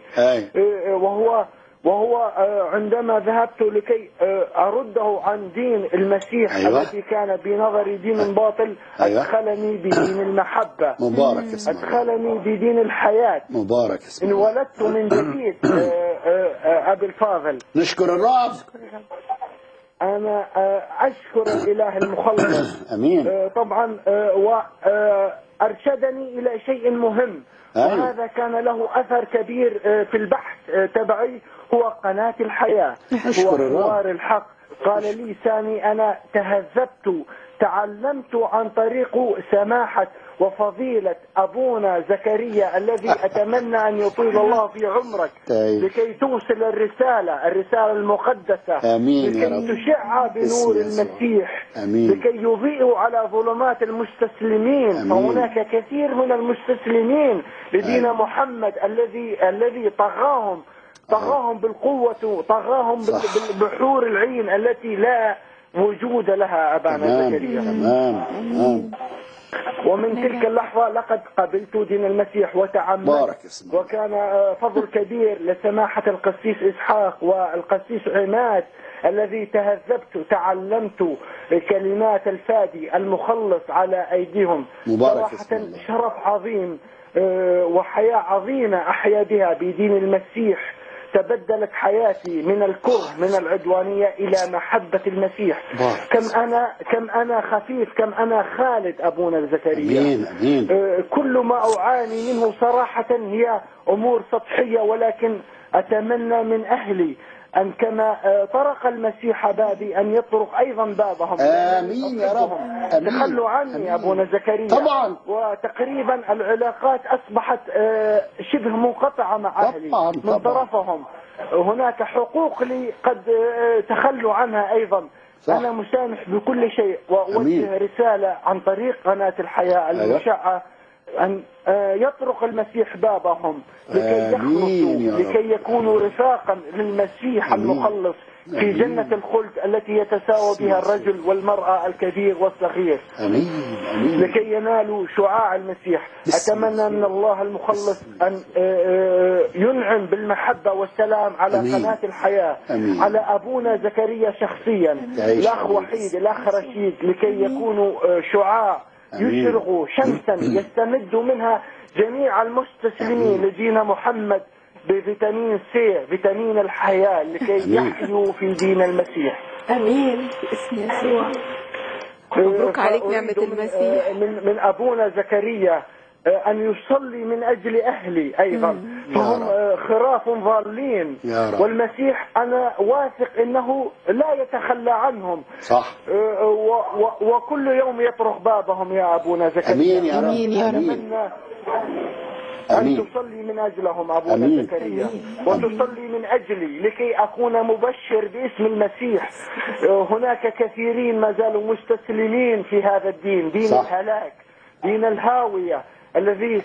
وهو عندما ذهبت لكي أرده عن دين المسيح الذي كان بنظري دين باطل، أدخلني بدين المحبة. مبارك اسم الله. أدخلني بدين الحياة. مبارك اسم الله. إن ولدت من جديد أبي الفاضل. نشكر الرب. أنا أشكر الإله المخلص. أمين. طبعا وأرشدني إلى شيء مهم، وهذا كان له أثر كبير في البحث تبعي، هو قناة الحياة، هو حوار الحق. قال لي سامي أنا تهذبت، تعلمت عن طريق سماحة وفضيلة أبونا زكريا الذي أتمنى أن يطيل الله في عمرك لكي توصل الرسالة المقدسة. آمين. لكي تشع بنور المسيح. آمين. لكي يضيء على ظلمات المستسلمين. فهناك كثير من المستسلمين لدين محمد الذي طغاهم بالقوة، طغاهم بالبحور العين التي لا وجود لها أبانا زكريا. ومن تلك اللحظة لقد قبلت دين المسيح وتعمدت، وكان فضل كبير لسماحة القسيس إسحاق والقسيس عماد الذي تهذبت، تعلمت كلمات الفادي المخلص على أيديهم. صراحة شرف عظيم وحياة عظيمة أحيا بها بدين المسيح. تبدلت حياتي من الكره، من العدوانية، إلى محبة المسيح. كم أنا خفيف، كم أنا خالد أبونا زكريا. أمين. أمين. كل ما أعاني منه صراحة هي أمور سطحية، ولكن أتمنى من أهلي أن كما طرق المسيح بابي أن يطرق أيضا بابهم. آمين يا رب. تخلوا عني أبونا زكريا. طبعا. وتقريبا العلاقات أصبحت شبه منقطعة مع أهلي من طرفهم. هناك حقوق لي قد تخلوا عنها أيضا. صح. أنا مسامح بكل شيء، وأوجه رسالة عن طريق قناة الحياة المشعة أن يطرق المسيح بابهم لكي يخلصوا، لكي يكونوا رفاقا للمسيح المخلص في جنة الخلد التي يتساوى بها الرجل والمرأة الكبير والصغير. أمين. أمين. لكي ينالوا شعاع المسيح. أتمنى من الله المخلص أن ينعم بالمحبة والسلام على قناة الحياة. أمين. على أبونا زكريا شخصيا، الأخ وحيد، الأخ رشيد، لكي يكونوا شعاع يشرقوا شمسا يستمد منها جميع المستسلمين لدين محمد بفيتامين سي، فيتامين الحياة، لكي يحيوا في دين المسيح. امين باسم يسوع. مبروك عليك نعمة المسيح. من أبونا زكريا أن يصلي من أجل أهلي أيضا، فهم خراف ضالين، والمسيح أنا واثق أنه لا يتخلى عنهم. صح. وكل يوم يطرق بابهم يا أبونا زكريا. أمين يا رب. أمين يا رب. أن تصلي من أجلهم أبونا زكريا، وتصلي من أجلي لكي أكون مبشر باسم المسيح. هناك كثيرين ما زالوا مستسلمين في هذا الدين، دين الهلاك، دين الهاوية، الذي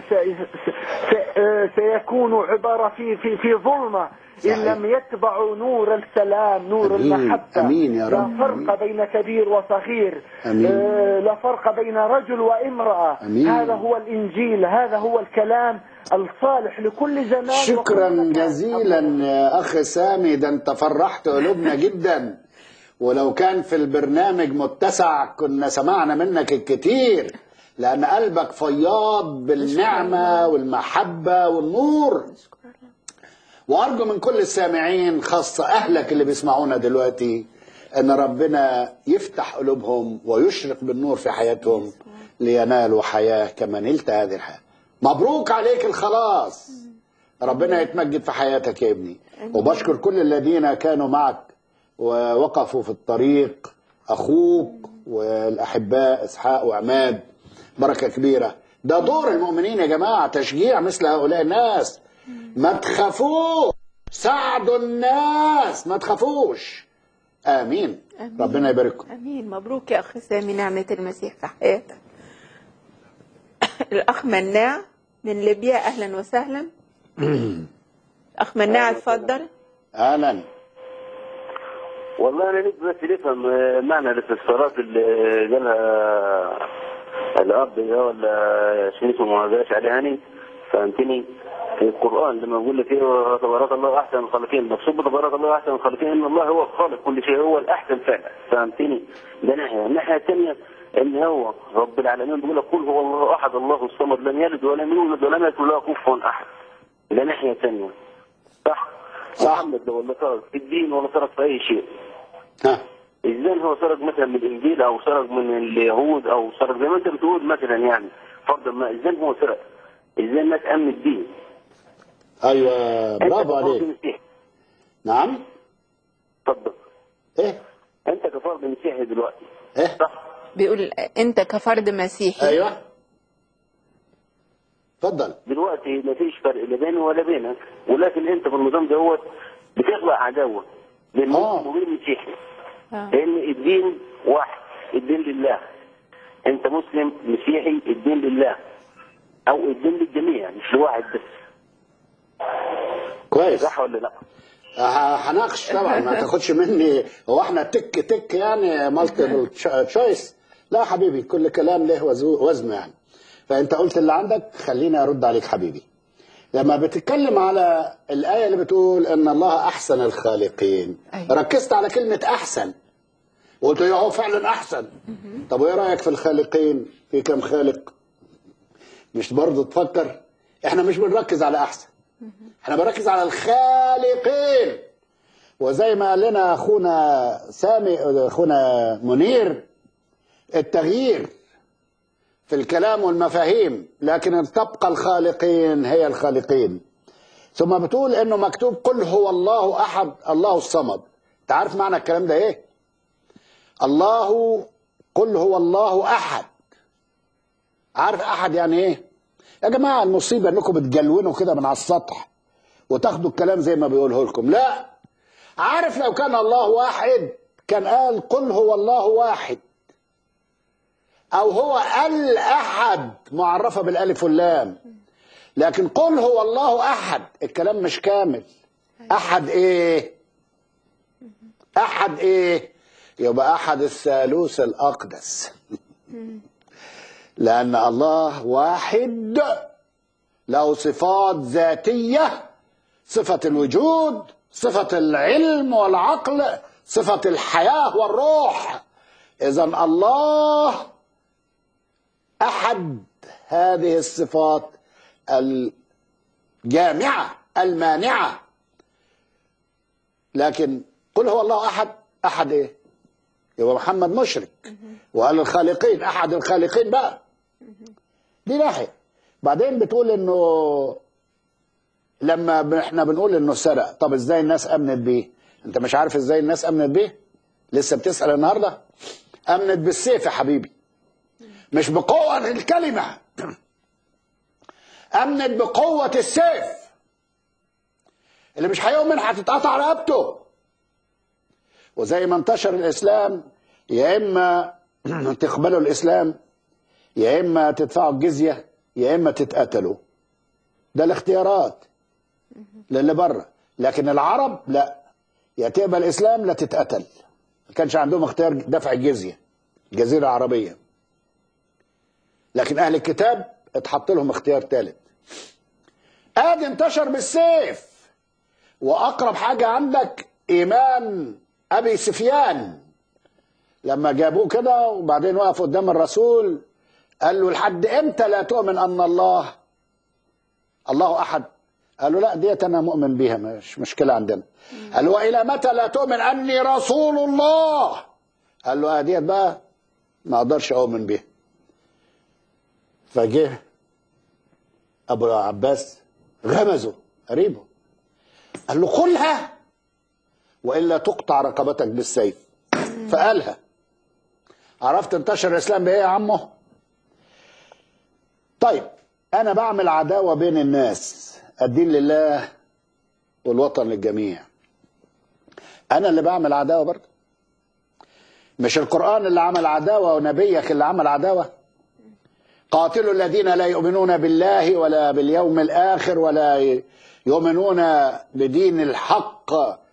سيكون عبارة في ظلمة إن لم يتبعوا نور السلام، نور المحبة. أمين يا رب. لا فرق بين كبير وصغير، لا فرق بين رجل وامرأة. هذا هو الإنجيل، هذا هو الكلام الصالح لكل زمان. شكرا جزيلا يا أخ سامي، ده أنت فرحت قلوبنا جدا، ولو كان في البرنامج متسع كنا سمعنا منك الكثير، لأن قلبك فياض بالنعمة والمحبة والنور. وأرجو من كل السامعين خاصة أهلك اللي بيسمعونا دلوقتي أن ربنا يفتح قلوبهم ويشرق بالنور في حياتهم لينالوا حياة كما نلت هذه الحياة. مبروك عليك الخلاص، ربنا يتمجد في حياتك يا ابني. وبشكر كل الذين كانوا معك ووقفوا في الطريق، أخوك والأحباء إسحاق وعماد، بركة كبيرة. ده دور المؤمنين يا جماعة، تشجيع مثل هؤلاء الناس. ما تخافوش، ساعدوا الناس، ما تخافوش. آمين. ربنا يبارككم. امين. مبروك يا اخ سامي نعمة المسيح في حياتك. الاخ مناع من ليبيا، اهلا وسهلا. اخ مناع اتفضل. اهلا. والله انا نفسي بس نفهم معنى الاستفسارات اللي قالها الاب ده ولا شنو ما جاش عليها يعني، فهمتني؟ في القران لما بيقول لك ايه تبارك الله احسن الخالقين، مقصود تبارك الله احسن الخالقين ان الله هو الخالق كل شيء، هو الاحسن فعلا، فهمتني؟ ده ناحيه. الناحيه الثانيه ان هو رب العالمين بيقول لك قل هو الله احد الله الصمد لم يلد ولم يولد ولم يكن له كفوا احد. ده ناحيه ثانيه. صح؟ محمد ده ولا سرق في الدين ولا سرق في اي شيء. ازاي هو سرق مثلا من الانجيل او سرق من اليهود او سرق زي ما انت بتقول مثلا يعني فرضا ما، ازاي هو سرق؟ ازاي الناس امنت بيه؟ ايوه برافو عليك. نعم اتفضل. ايه انت كفرد مسيحي دلوقتي ايه صح؟ بيقول انت كفرد مسيحي. ايوه اتفضل. دلوقتي ما فيش فرق لا بيني ولا بينك، ولكن انت في النظام دوت بتخلق عداوه بين مسلم وبين مسيحي. لان الدين واحد، الدين لله. انت مسلم مسيحي الدين لله، او الدين للجميع مش لواحد بس. كويس. صح ولا لا؟ هناقش طبعا، ما تاخدش مني هو احنا تك يعني مالتيبل تشويس. لا حبيبي، كل كلام له وزنه يعني. فانت قلت اللي عندك، خليني ارد عليك حبيبي. لما بتتكلم على الآية اللي بتقول ان الله احسن الخالقين، ركزت على كلمة احسن وقلت يا هو فعلا احسن. طب وايه رايك في الخالقين؟ في كم خالق؟ مش برضه تفكر احنا مش بنركز على احسن، احنا بنركز على الخالقين. وزي ما قال لنا اخونا سامي، اخونا منير، التغيير في الكلام والمفاهيم، لكن تبقى الخالقين هي الخالقين. ثم بتقول انه مكتوب قل هو الله احد الله الصمد. انت عارف معنى الكلام ده ايه؟ الله، قل هو الله احد. عارف احد يعني ايه؟ يا جماعه المصيبه انكم بتجلونوا كده من على السطح وتاخدوا الكلام زي ما بيقوله لكم. لا، عارف لو كان الله واحد كان قال قل هو الله واحد، او هو الاحد معرفه بالالف واللام. لكن قل هو الله احد الكلام مش كامل. احد ايه؟ احد ايه؟ يبقى احد الثالوث الاقدس. لان الله واحد له صفات ذاتيه، صفه الوجود، صفه العلم والعقل، صفه الحياه والروح. اذا الله احد هذه الصفات الجامعه المانعه. لكن قل هو الله احد احد ايه؟ يبقى محمد مشرك. وقال الخالقين، احد الخالقين بقى. دي ناحيه. بعدين بتقول انه لما احنا بنقول انه سرق، طب ازاي الناس امنت بيه؟ انت مش عارف ازاي الناس امنت بيه؟ لسه بتسال النهارده؟ امنت بالسيف يا حبيبي، مش بقوه الكلمه، امنت بقوه السيف اللي مش هيؤمن هتتقطع رقبته. وزي ما انتشر الاسلام، يا اما تقبلوا الاسلام، يا اما تدفعوا الجزيه، يا اما تتقتلوا. ده الاختيارات للي بره. لكن العرب لا، يا تقبل الاسلام لا تتقتل. ما كانش عندهم اختيار دفع الجزيه، الجزيره العربيه. لكن اهل الكتاب اتحط لهم اختيار ثالث. ادي انتشر بالسيف. واقرب حاجه عندك ايمان ابي سفيان، لما جابوه كده وبعدين وقف قدام الرسول قال له لحد امتى لا تؤمن ان الله احد؟ قال له لا ديت انا مؤمن بيها، مش مشكله عندنا. قال له والى متى لا تؤمن اني رسول الله؟ قال له ديت بقى ما اقدرش اؤمن بيها. فجه ابو عباس غمزه قريبه، قال له قلها والا تقطع رقبتك بالسيف. فقالها. عرفت انتشر الاسلام بايه يا عمو؟ طيب انا بعمل عداوه بين الناس، الدين لله والوطن للجميع. انا اللي بعمل عداوه برضه، مش القرآن اللي عمل عداوه ونبيك اللي عمل عداوه. قاتلوا الذين لا يؤمنون بالله ولا باليوم الاخر ولا يؤمنون بدين الحق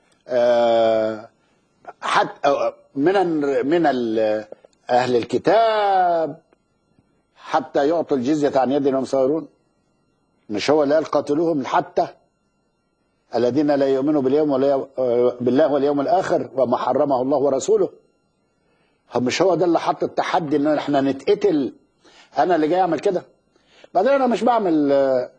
حتى من اهل الكتاب حتى يعطوا الجزيه عن يد وهم صاغرون. مش هو اللي قال قاتلوهم حتى الذين لا يؤمنوا بالله واليوم الاخر وما حرمه الله ورسوله؟ مش هو ده اللي حط التحدي ان احنا نتقتل؟ انا اللي جاي اعمل كده. بعدين انا مش بعمل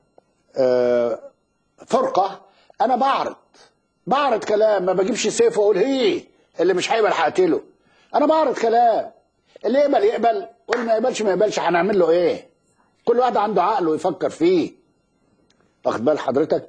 فرقه، انا بعرض كلام، ما بجيبش سيف واقول هي اللي مش هيقبل هقتله. انا بعرض كلام، اللي يقبل يقبل واللي ما يقبلش ما يقبلش، هنعمل له ايه؟ كل واحد عنده عقل ويفكر فيه. واخد بال حضرتك؟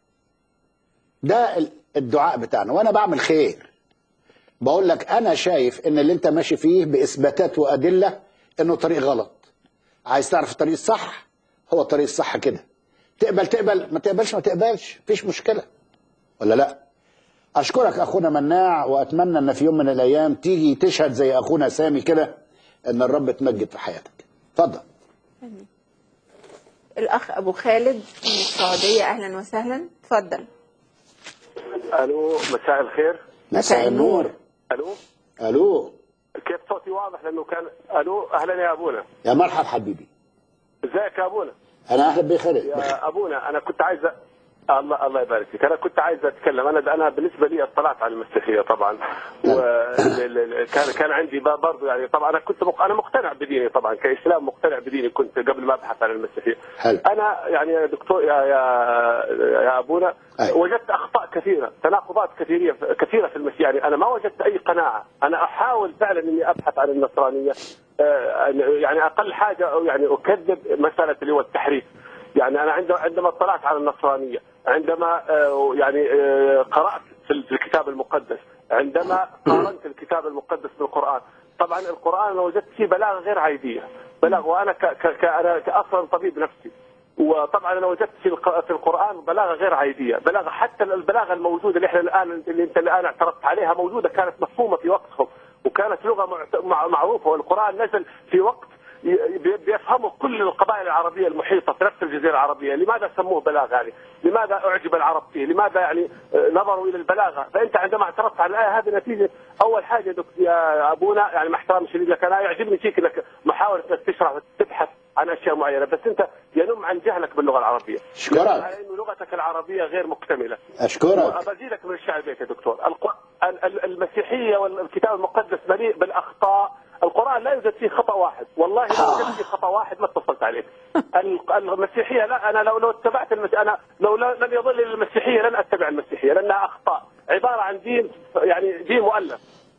ده الدعاء بتاعنا. وانا بعمل خير، بقول لك انا شايف ان اللي انت ماشي فيه باثباتات وادله انه طريق غلط. عايز تعرف الطريق الصح؟ هو الطريق الصح كده. تقبل ما تقبلش ما تقبلش، مفيش مشكله. ولا لا؟ اشكرك اخونا مناع، واتمنى ان في يوم من الايام تيجي تشهد زي اخونا سامي كده ان الرب تمجد في حياتك. اتفضل. الاخ ابو خالد من السعوديه، اهلا وسهلا، اتفضل. الو، مساء الخير. مساء النور. الو كيف صوتي واضح؟ لانه كان الو. اهلا يا ابونا. يا مرحب حبيبي. ازيك يا ابونا؟ انا اهلا بخير يا ابونا. انا كنت عايز الله يبارك فيك. انا كنت عايز اتكلم. انا بالنسبه لي اطلعت على المسيحيه طبعا، وكان عندي برضه يعني طبعا انا مقتنع بديني طبعا، كاسلام مقتنع بديني كنت قبل ما ابحث عن المسيحيه. حلو. انا يعني يا دكتور يا ابونا، وجدت اخطاء كثيره، تناقضات كثيره في المسيحيه. يعني انا ما وجدت اي قناعه. انا احاول فعلا اني ابحث عن النصرانيه، يعني اقل حاجه يعني اكذب مساله اللي هو التحريف. يعني انا عندما اطلعت على النصرانيه، عندما يعني قرات في الكتاب المقدس، عندما قارنت الكتاب المقدس بالقران، طبعا القران انا وجدت فيه بلاغه غير عاديه، بلاغه. وانا انا كاصلا طبيب نفسي، وطبعا انا وجدت في القران بلاغه غير عاديه، بلاغه حتى البلاغه الموجوده اللي احنا الان اللي انت الان اعترضت عليها موجوده، كانت مفهومه في وقتهم، وكانت لغه معروفه. والقران نزل في وقت بيفهموا كل القبائل العربيه المحيطه في نفس الجزيره العربيه. لماذا سموه بلاغه؟ يعني لماذا اعجب العرب فيه؟ لماذا يعني نظروا الى البلاغه؟ فانت عندما اعترضت على الايه هذه نتيجه اول حاجه يا ابونا، يعني مع احترامي الشديد لك، انا يعجبني فيك انك محاولة انك تشرح وتبحث عن اشياء معينه، بس انت ينم عن جهلك باللغه العربيه. اشكرك. على انه لغتك العربيه غير مكتمله. اشكرك. ابزيدك من الشعر بيت يا دكتور. المسيحيه والكتاب المقدس مليء بالاخطاء. القرآن لا يوجد فيه خطأ واحد، والله لو وجدت فيه خطأ واحد ما اتصلت عليك. المسيحية لا، أنا لو اتبعت أنا لو لم يضل المسيحية لن أتبع المسيحية، لأنها أخطاء، عبارة عن دين يعني دين مؤلف.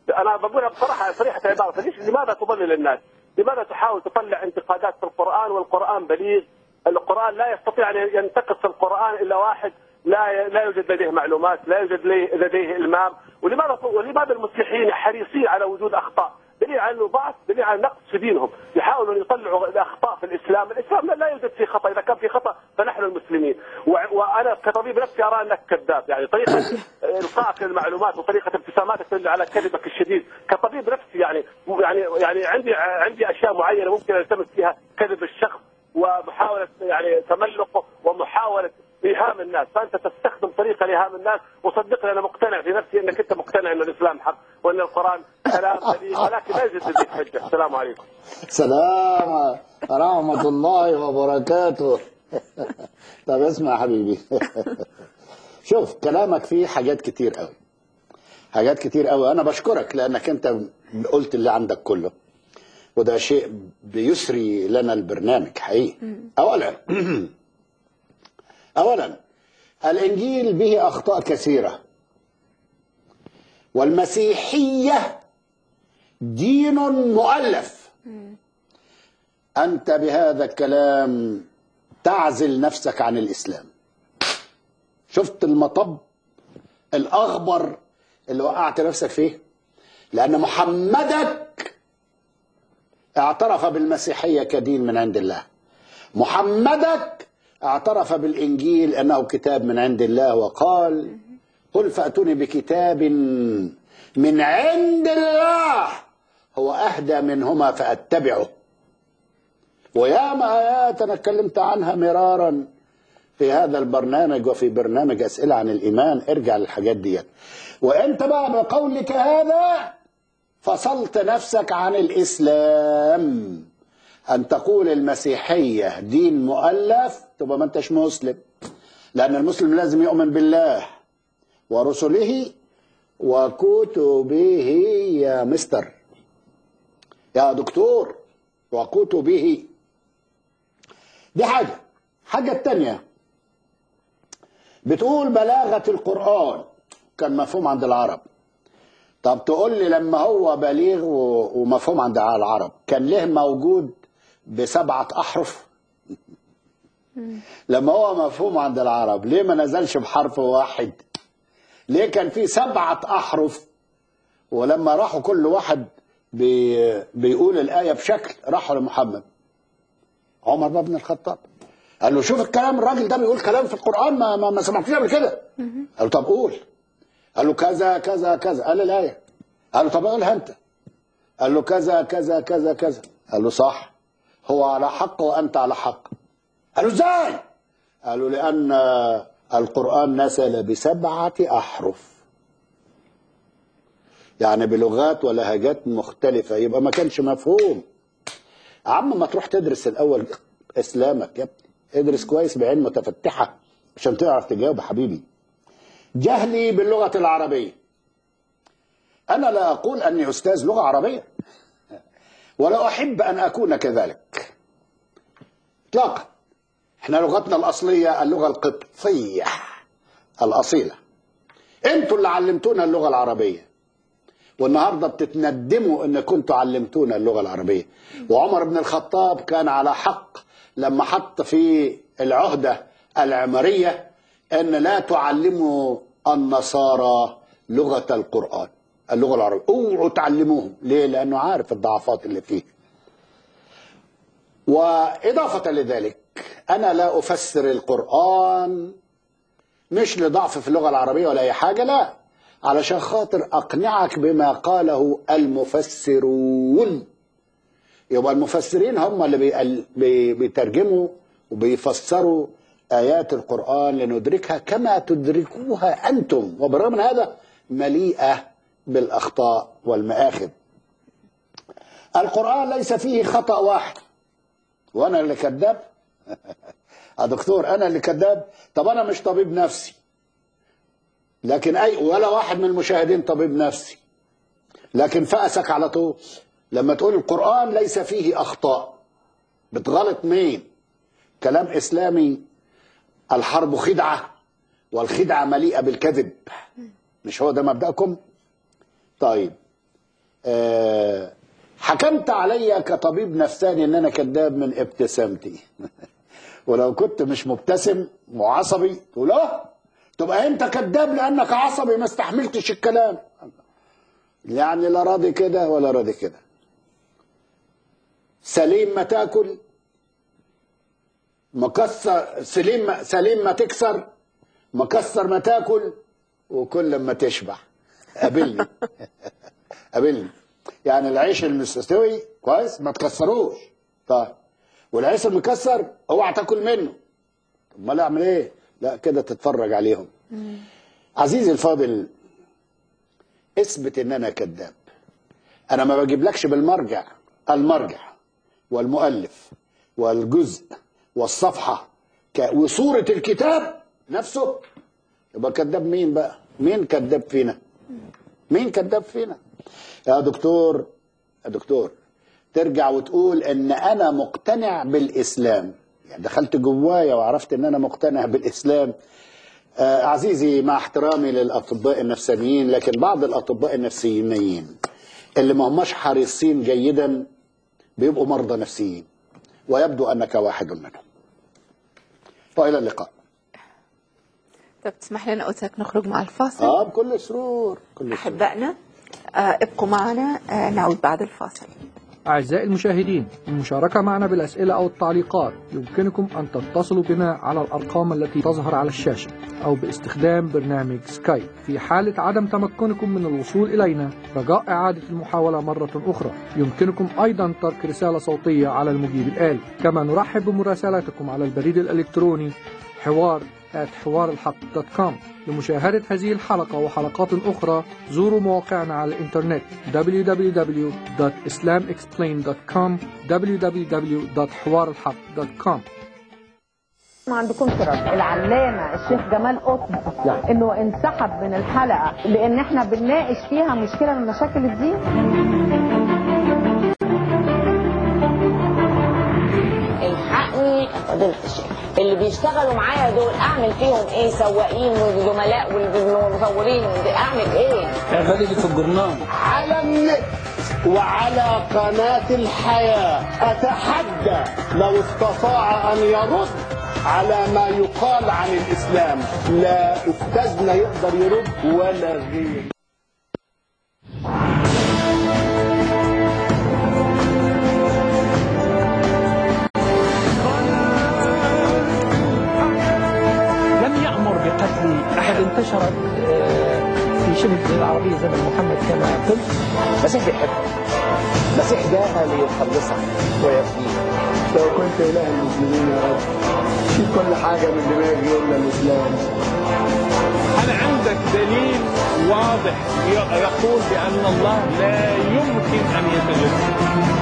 انا بقولها بصراحه صريحه العباره، لماذا تضلل الناس؟ لماذا تحاول تطلع انتقادات في القران والقران بليغ؟ القران لا يستطيع ان ينتقد في القران الا واحد لا يوجد لديه معلومات، لا يوجد لديه المام. ولماذا المصلحين حريصين على وجود اخطاء؟ دليل على انه ضعف، دليل على نقص في دينهم، يحاولوا ان يطلعوا الاخطاء في الاسلام، الاسلام لا يوجد فيه خطا، اذا كان في خطا فنحن المسلمين. وانا كطبيب نفسي ارى انك كذاب، يعني طريقه القائك للمعلومات وطريقه ابتساماتك تدل على كذبك الشديد، كطبيب نفسي يعني عندي اشياء معينه ممكن التمس فيها كذب الشخص ومحاوله يعني تملقه ومحاوله إيهام الناس، فأنت تستخدم طريقة لإيهام الناس. وصدقني أنا مقتنع في نفسي أنك أنت مقتنع أن الإسلام حق وأن القرآن كلام بليغ، ولكن لا يوجد لديك حجة. السلام عليكم. سلام ورحمة الله وبركاته. طب اسمع يا حبيبي. شوف كلامك فيه حاجات كتير قوي، حاجات كتير قوي. أنا بشكرك لأنك أنت قلت اللي عندك كله، وده شيء بيسري لنا البرنامج حقيقي. أولا الإنجيل به أخطاء كثيرة، والمسيحية دين مؤلف. أنت بهذا الكلام تعزل نفسك عن الإسلام. شفت المطب الأغبر اللي وقعت نفسك فيه؟ لأن محمدك اعترف بالمسيحية كدين من عند الله، محمدك اعترف بالإنجيل أنه كتاب من عند الله، وقال قل فأتوني بكتاب من عند الله هو أهدى منهما فأتبعه. وياما آيات أنا اتكلمت عنها مرارا في هذا البرنامج وفي برنامج أسئلة عن الإيمان، ارجع للحاجات ديت. وأنت بقى بقولك هذا فصلت نفسك عن الإسلام. أن تقول المسيحية دين مؤلف تبقى ما أنتش مسلم، لأن المسلم لازم يؤمن بالله ورسله وكتبه يا مستر يا دكتور، وكتبه. دي حاجة التانية بتقول بلاغة القرآن كان مفهوم عند العرب. طب تقول لي لما هو بليغ ومفهوم عند العرب كان ليه موجود ب7 أحرف؟ لما هو مفهوم عند العرب ليه ما نزلش بحرف واحد؟ ليه كان في 7 أحرف؟ ولما راحوا كل واحد بيقول الآية بشكل، راحوا لمحمد عمر بن الخطاب قال له شوف الكلام، الراجل ده بيقول كلام في القرآن ما سمعتوش قبل كده. قال له طب قول. قال له كذا كذا كذا، قال الآية. قال له طب قولها أنت. قال له كذا كذا كذا كذا. قال له صح، هو على حق وأنت على حق. قال له ازاي؟ قال له لأن القرآن نزل ب7 أحرف، يعني بلغات ولهجات مختلفة، يبقى ما كانش مفهوم. عم ما تروح تدرس الأول إسلامك يا ابني، ادرس كويس بعين متفتحة عشان تعرف تجاوب. حبيبي جهلي باللغة العربية، أنا لا أقول أني أستاذ لغة عربية ولا أحب أن أكون كذلك إطلاقا. احنا لغتنا الأصلية اللغة القبطية الأصيلة، انتوا اللي علمتونا اللغة العربية، والنهاردة بتتندموا ان كنتوا علمتونا اللغة العربية. وعمر بن الخطاب كان على حق لما حط في العهدة العمرية ان لا تعلموا النصارى لغة القرآن، اللغة العربية، اوعوا تعلموهم. ليه؟ لأنه عارف الضعفات اللي فيه. وإضافة لذلك أنا لا أفسر القرآن مش لضعف في اللغة العربية ولا أي حاجة، لا، علشان خاطر أقنعك بما قاله المفسرون. يبقى المفسرين هم اللي بيترجموا وبيفسروا آيات القرآن لندركها كما تدركوها أنتم، وبالرغم من هذا مليئة بالأخطاء والمآخذ. القرآن ليس فيه خطأ واحد. وأنا اللي كذاب؟ يا دكتور أنا اللي كذاب؟ طب أنا مش طبيب نفسي، لكن ولا واحد من المشاهدين طبيب نفسي، لكن فأسك على طول لما تقول القرآن ليس فيه أخطاء. بتغلط مين؟ كلام إسلامي، الحرب خدعة والخدعة مليئة بالكذب، مش هو ده مبدأكم؟ طيب حكمت علي كطبيب نفساني ان انا كذاب من ابتسامتي. ولو كنت مش مبتسم وعصبي تقول تبقى انت كذاب لانك عصبي ما استحملتش الكلام. يعني لا راضي كده ولا راضي كده. سليم ما تاكل، مكسر سليم ما تكسر، مكسر ما تاكل، وكل ما تشبع. قابلني. قابلني. يعني العيش المستوي كويس ما تكسروش. طيب والعيش المكسر اوعى تاكل منه. طب ما اعمل ايه؟ لا كده تتفرج عليهم. عزيزي الفاضل، اثبت ان انا كذاب. انا ما بجيبلكش بالمرجع، المرجع والمؤلف والجزء والصفحه وصوره الكتاب نفسه. يبقى كذاب مين بقى؟ مين كذاب فينا؟ مين كذاب فينا؟ يا دكتور، يا دكتور ترجع وتقول ان انا مقتنع بالاسلام. يعني دخلت جوايا وعرفت ان انا مقتنع بالاسلام. عزيزي مع احترامي للاطباء النفسانيين، لكن بعض الاطباء النفسيين اللي ما هماش حريصين جيدا بيبقوا مرضى نفسيين، ويبدو انك واحد منهم. والى اللقاء. طب تسمح لنا قلتك نخرج مع الفاصل؟ بكل سرور. احبائنا ابقوا معنا، نعود بعد الفاصل. أعزائي المشاهدين، المشاركة معنا بالأسئلة أو التعليقات يمكنكم أن تتصلوا بنا على الأرقام التي تظهر على الشاشة أو باستخدام برنامج سكايب. في حالة عدم تمكنكم من الوصول إلينا رجاء إعادة المحاولة مرة أخرى، يمكنكم أيضا ترك رسالة صوتية على المجيب الآلي. كما نرحب بمراسلاتكم على البريد الإلكتروني حوار@حوارالحق.com. لمشاهدة هذه الحلقة وحلقات أخرى زوروا مواقعنا على الإنترنت www.islamexplained.com www.حوارالحق.com. ما عندكم رد العلامة الشيخ جمال قطب انه انسحب من الحلقة لان احنا بنناقش فيها مشكلة من مشاكل الدين. الحقني فضيلة الشيخ، اللي بيشتغلوا معايا دول اعمل فيهم ايه؟ سواقين وزملاء والمصورين اعمل ايه؟ اعمل في الجرنان على النت وعلى قناة الحياة. أتحدى لو استطاع أن يرد على ما يقال عن الإسلام. لا أستاذنا يقدر يرد ولا غير. لم يأمر بقتل أحد. انتشرت في شبه الجزيرة العربية زمن محمد كما قلت. المسيح بيحبك. المسيح جاء ليخلصك ويفديك. لو كنت إله المسلمين يا رب شيل كل حاجة من دماغي إلا الإسلام. هل عندك دليل واضح يقول بأن الله لا يمكن أن يتجسد؟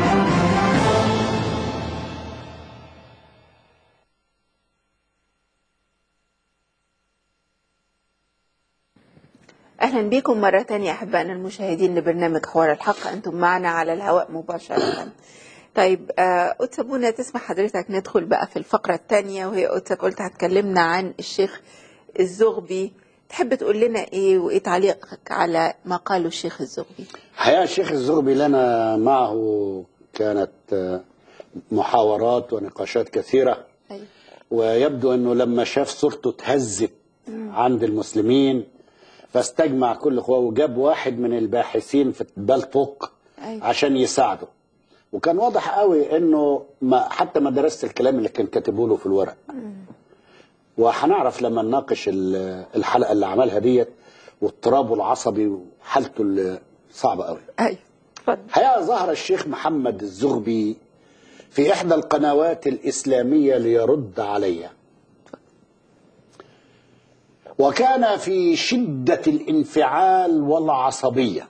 أهلا بكم مرة تانية أحبائنا المشاهدين لبرنامج حوار الحق. أنتم معنا على الهواء مباشرة. طيب قدس أبونا تسمح حضرتك ندخل بقى في الفقرة الثانية، وهي قدسك قلت هتكلمنا عن الشيخ الزغبي. تحب تقول لنا إيه وإيه تعليقك على ما قاله الشيخ الزغبي؟ الحقيقة الشيخ الزغبي لنا معه كانت محاورات ونقاشات كثيرة. أيوة. ويبدو أنه لما شاف صورته تهزت عند المسلمين فاستجمع كل قواه وجاب واحد من الباحثين في بالطوق. أيوة. عشان يساعده. وكان واضح قوي انه حتى ما درست الكلام اللي كان كاتبه له في الورق. وهنعرف لما نناقش الحلقه اللي عملها ديت واضطرابه العصبي وحالته صعبه قوي. ايوه اتفضل. الحقيقه ظهر الشيخ محمد الزغبي في احدى القنوات الاسلاميه ليرد علي. وكان في شده الانفعال والعصبيه.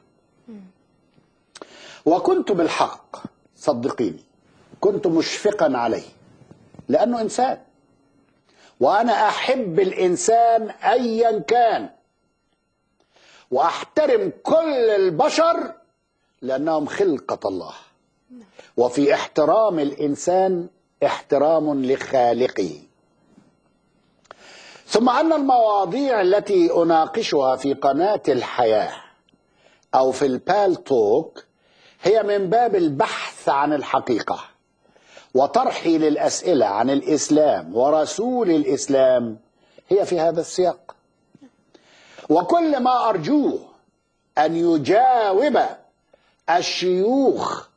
وكنت بالحق صدقيني كنت مشفقا عليه لأنه إنسان، وأنا أحب الإنسان أيا كان، وأحترم كل البشر لأنهم خلقة الله. وفي احترام الإنسان احترام لخالقه. ثم أن المواضيع التي أناقشها في قناة الحياة أو في البالتوك هي من باب البحث عن الحقيقة وطرحي للأسئلة عن الإسلام ورسول الإسلام هي في هذا السياق. وكل ما أرجوه أن يجاوب الشيوخ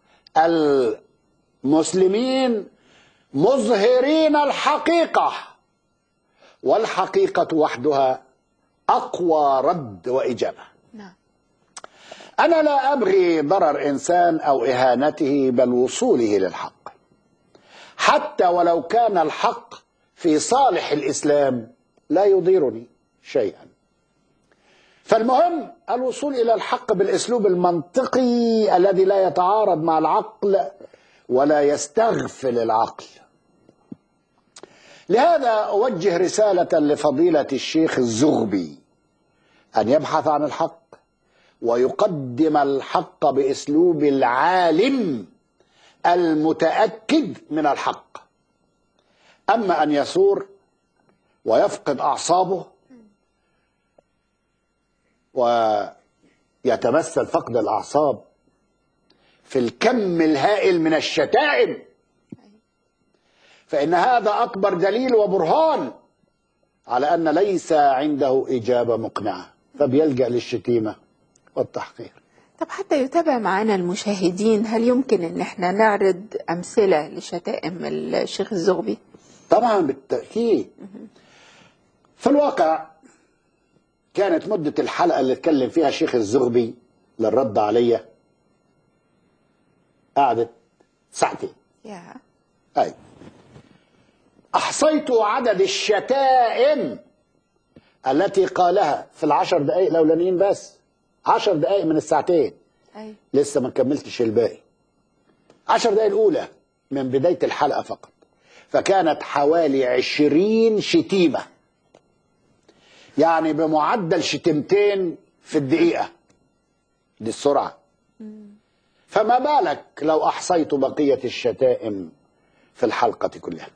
المسلمين مظهرين الحقيقة، والحقيقة وحدها أقوى رد وإجابة. أنا لا أبغي ضرر إنسان أو إهانته بل وصوله للحق، حتى ولو كان الحق في صالح الإسلام لا يضيرني شيئا. فالمهم الوصول إلى الحق بالأسلوب المنطقي الذي لا يتعارض مع العقل ولا يستغفل العقل. لهذا أوجه رسالة لفضيلة الشيخ الزغبي أن يبحث عن الحق ويقدم الحق بأسلوب العالم المتأكد من الحق. أما أن يثور ويفقد أعصابه ويتمثل فقد الأعصاب في الكم الهائل من الشتائم، فإن هذا أكبر دليل وبرهان على أن ليس عنده إجابة مقنعة، فبيلجأ للشتيمة والتحقير. طب حتى يتابع معنا المشاهدين، هل يمكن أن احنا نعرض أمثلة لشتائم الشيخ الزغبي؟ طبعا بالتأكيد. في الواقع كانت مدة الحلقة اللي اتكلم فيها الشيخ الزغبي للرد عليا قعدت ساعتين. أي أحصيت عدد الشتائم التي قالها في ال10 دقائق الأولانيين، بس 10 دقائق من الساعتين. لسه ما كملتش الباقي. 10 دقائق الأولى من بداية الحلقة فقط، فكانت حوالي 20 شتيمة، يعني بمعدل شتيمتين في الدقيقة، دي السرعة. فما بالك لو أحصيت بقية الشتائم في الحلقة كلها.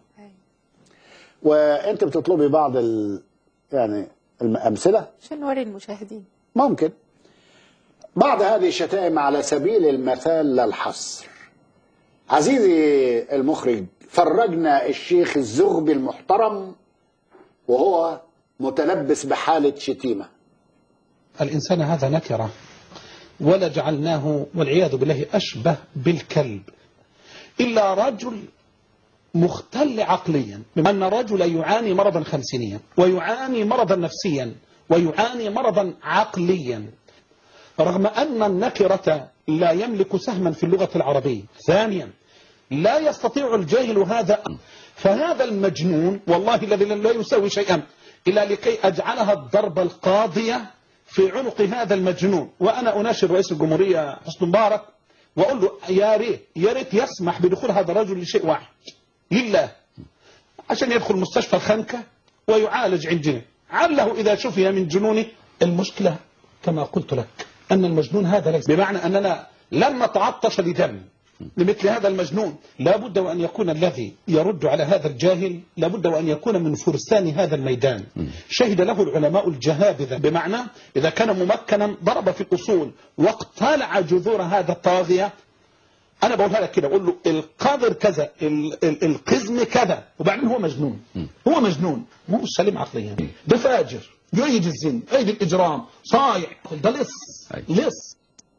وأنت بتطلبي بعض يعني الأمثلة عشان نوري المشاهدين. ممكن بعض هذه الشتائم على سبيل المثال للحصر. عزيزي المخرج، فرجنا الشيخ الزغبي المحترم وهو متلبس بحالة شتيمة. الإنسان هذا نكرة، ولا جعلناه والعياذ بالله أشبه بالكلب، إلا رجل مختل عقليا، أن رجل يعاني مرضا خمسينيا ويعاني مرضا نفسيا ويعاني مرضا عقليا، رغم أن النكرة لا يملك سهما في اللغة العربية. ثانيا لا يستطيع الجاهل هذا، فهذا المجنون والله الذي لا يسوي شيئا إلا لكي أجعلها الضربة القاضية في عنق هذا المجنون. وأنا أناشد رئيس الجمهورية حسني مبارك وأقول له يا ريت يسمح بدخول هذا الرجل لشيء واحد لله، عشان يدخل مستشفى الخنكة ويعالج عندنا، عله إذا شفي من جنونه. المشكلة كما قلت لك أن المجنون هذا ليس بمعنى أننا لن نتعطش لدم لمثل هذا المجنون. لابد وأن يكون الذي يرد على هذا الجاهل لابد وأن يكون من فرسان هذا الميدان. شهد له العلماء الجهابذة، بمعنى إذا كان ممكنا ضرب في الأصول واقتلع جذور هذا الطاغية. أنا بقولها لك كده، أقول له القادر كذا، القزم كذا، وبعدين هو مجنون. هو مجنون، مو سليم عقليا، ده فاجر، يريد الزنا، يريد الإجرام، صايع، ده لص.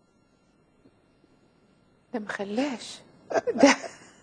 ده مخلاش ده.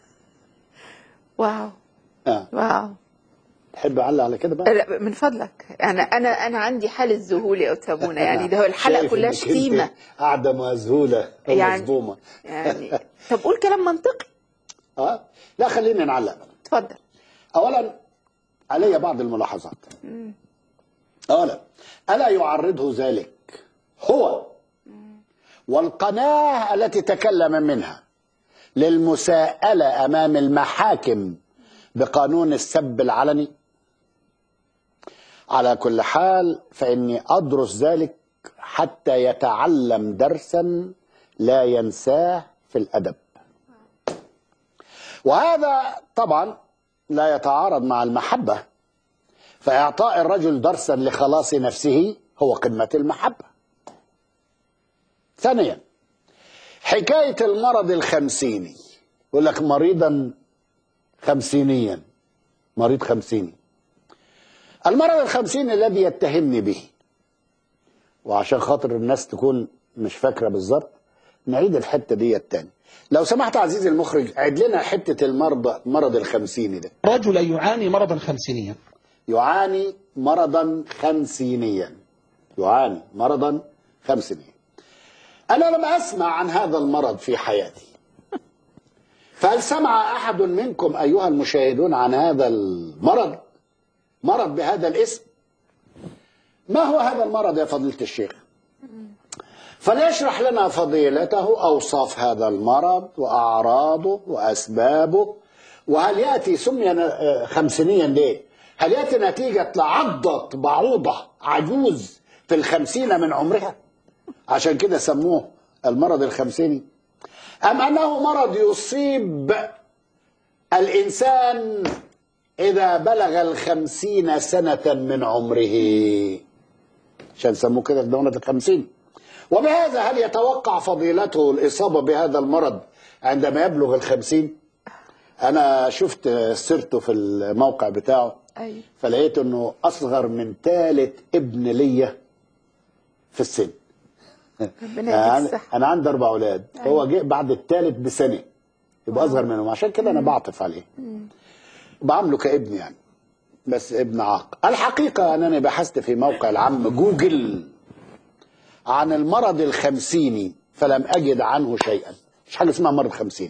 واو واو. تحب أعلق على كده بقى؟ لا من فضلك، أنا عندي حالة ذهول يا أستاذ يعني ده هو الحلقة كلها شتيمة، قاعدة مذهولة ومصدومة يعني طب قول كلام منطقي. لا خليني نعلق. اتفضل. أولا علي بعض الملاحظات. أولا ألا يعرضه ذلك هو والقناة التي تكلم منها للمساءلة أمام المحاكم بقانون السب العلني؟ على كل حال فإني أدرس ذلك حتى يتعلم درسا لا ينساه في الأدب، وهذا طبعا لا يتعارض مع المحبة، فإعطاء الرجل درسا لخلاص نفسه هو قمة المحبة. ثانيا حكاية المرض الخمسيني، يقول لك مريضا خمسينيا، مريض خمسيني. المرض الخمسيني الذي يتهمني به، وعشان خاطر الناس تكون مش فاكرة بالظبط نعيد الحتة دي التاني. لو سمحت عزيزي المخرج عيد لنا حتة مرض الخمسيني ده. رجل يعاني مرضا خمسينيا، يعاني مرضا خمسينيا، يعاني مرضا خمسينيا. أنا لم أسمع عن هذا المرض في حياتي، فهل سمع أحد منكم أيها المشاهدون عن هذا المرض؟ مرض بهذا الاسم؟ ما هو هذا المرض يا فضيلة الشيخ؟ فليشرح لنا فضيلته أوصاف هذا المرض وأعراضه وأسبابه، وهل يأتي سمي خمسينيا ليه؟ هل يأتي نتيجة لعضة بعوضة عجوز في 50 من عمرها عشان كده سموه المرض الخمسيني، أم أنه مرض يصيب الإنسان إذا بلغ 50 سنة من عمره عشان سموه كده في دولة 50؟ وبهذا هل يتوقع فضيلته الإصابة بهذا المرض عندما يبلغ 50؟ أنا شفت سيرته في الموقع بتاعه فلقيت أنه أصغر من 3 ابن ليا في السن. أنا عندي 4 أولاد، هو جه بعد الثالث بسنة، يبقى أصغر منهم، عشان كده أنا بعطف عليه بعمله كابن يعني، بس ابن عاق. الحقيقة أنني بحثت في موقع العم جوجل عن المرض الخمسيني فلم أجد عنه شيئا، مش حاجة اسمها مرض خمسيني.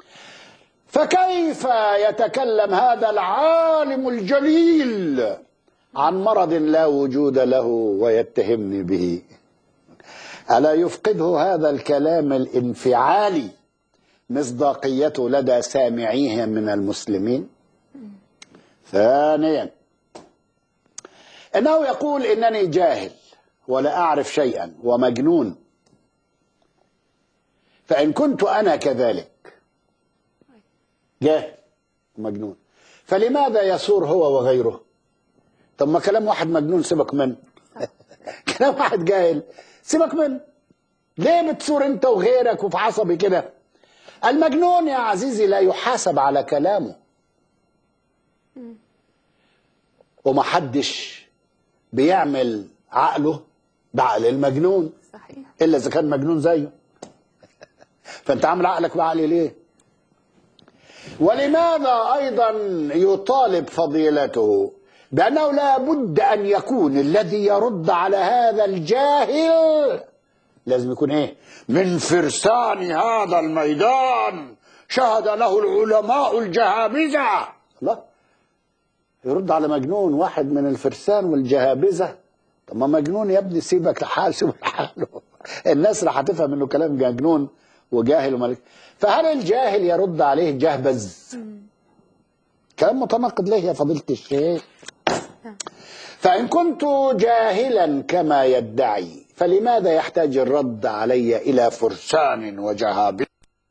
فكيف يتكلم هذا العالم الجليل عن مرض لا وجود له ويتهمني به؟ ألا يفقده هذا الكلام الانفعالي مصداقيته لدى سامعيه من المسلمين؟ ثانيا، إنه يقول إنني جاهل ولا أعرف شيئا ومجنون، فإن كنت أنا كذلك جاهل ومجنون فلماذا يصور هو وغيره؟ طب ما كلام واحد مجنون سيبك منه كلام واحد جاهل سيبك منه، ليه بتصور انت وغيرك وفي عصبي كده؟ المجنون يا عزيزي لا يحاسب على كلامه، ومحدش بيعمل عقله بعقل المجنون صحيح، إلا إذا كان مجنون زيه. فأنت عامل عقلك بعقلي ليه؟ ولماذا أيضا يطالب فضيلته بأنه لا بد أن يكون الذي يرد على هذا الجاهل لازم يكون إيه؟ من فرسان هذا الميدان شهد له العلماء الجهابذة. لا، يرد على مجنون واحد من الفرسان والجهابذة؟ طب ما مجنون يا ابني، سيبك لحاله، سيبك لحاله. الناس راح تفهم انه كلام مجنون وجاهل وملك. فهل الجاهل يرد عليه جهبذ؟ كلام متناقض ليه يا فضيلة الشيخ؟ فإن كنت جاهلا كما يدعي فلماذا يحتاج الرد علي إلى فرسان وجهابذة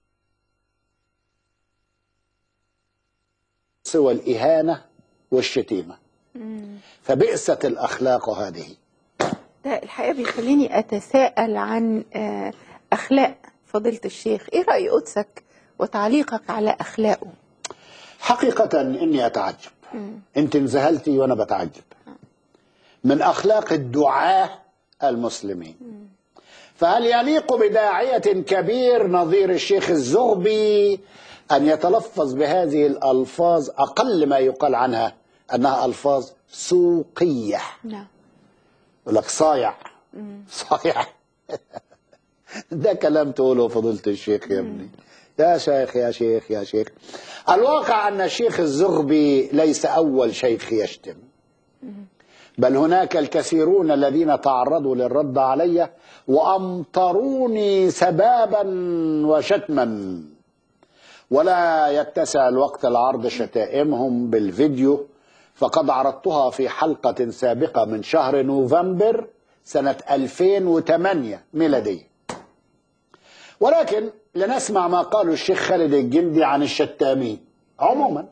سوى الإهانة والشتيمة؟ فبئست الأخلاق هذه. ده الحقيقة بيخليني أتساءل عن أخلاق فضيلة الشيخ. إيه رأي قدسك وتعليقك على أخلاقه؟ حقيقة إني أتعجب. أنت انذهلتي وأنا بتعجب من أخلاق الدعاة المسلمين. فهل يليق بداعية كبير نظير الشيخ الزغبي أن يتلفظ بهذه الألفاظ أقل ما يقال عنها أنها ألفاظ سوقية؟ نعم. يقول لك صايع صايع ده كلام تقوله فضيلة الشيخ يا ابني، يا شيخ يا شيخ يا شيخ. الواقع أن الشيخ الزغبي ليس أول شيخ يشتم، بل هناك الكثيرون الذين تعرضوا للرد علي وأمطروني سبابا وشتما، ولا يتسع الوقت لعرض شتائمهم بالفيديو، فقد عرضتها في حلقة سابقة من شهر نوفمبر سنة 2008 ميلادية. ولكن لنسمع ما قاله الشيخ خالد الجندي عن الشتامين عموما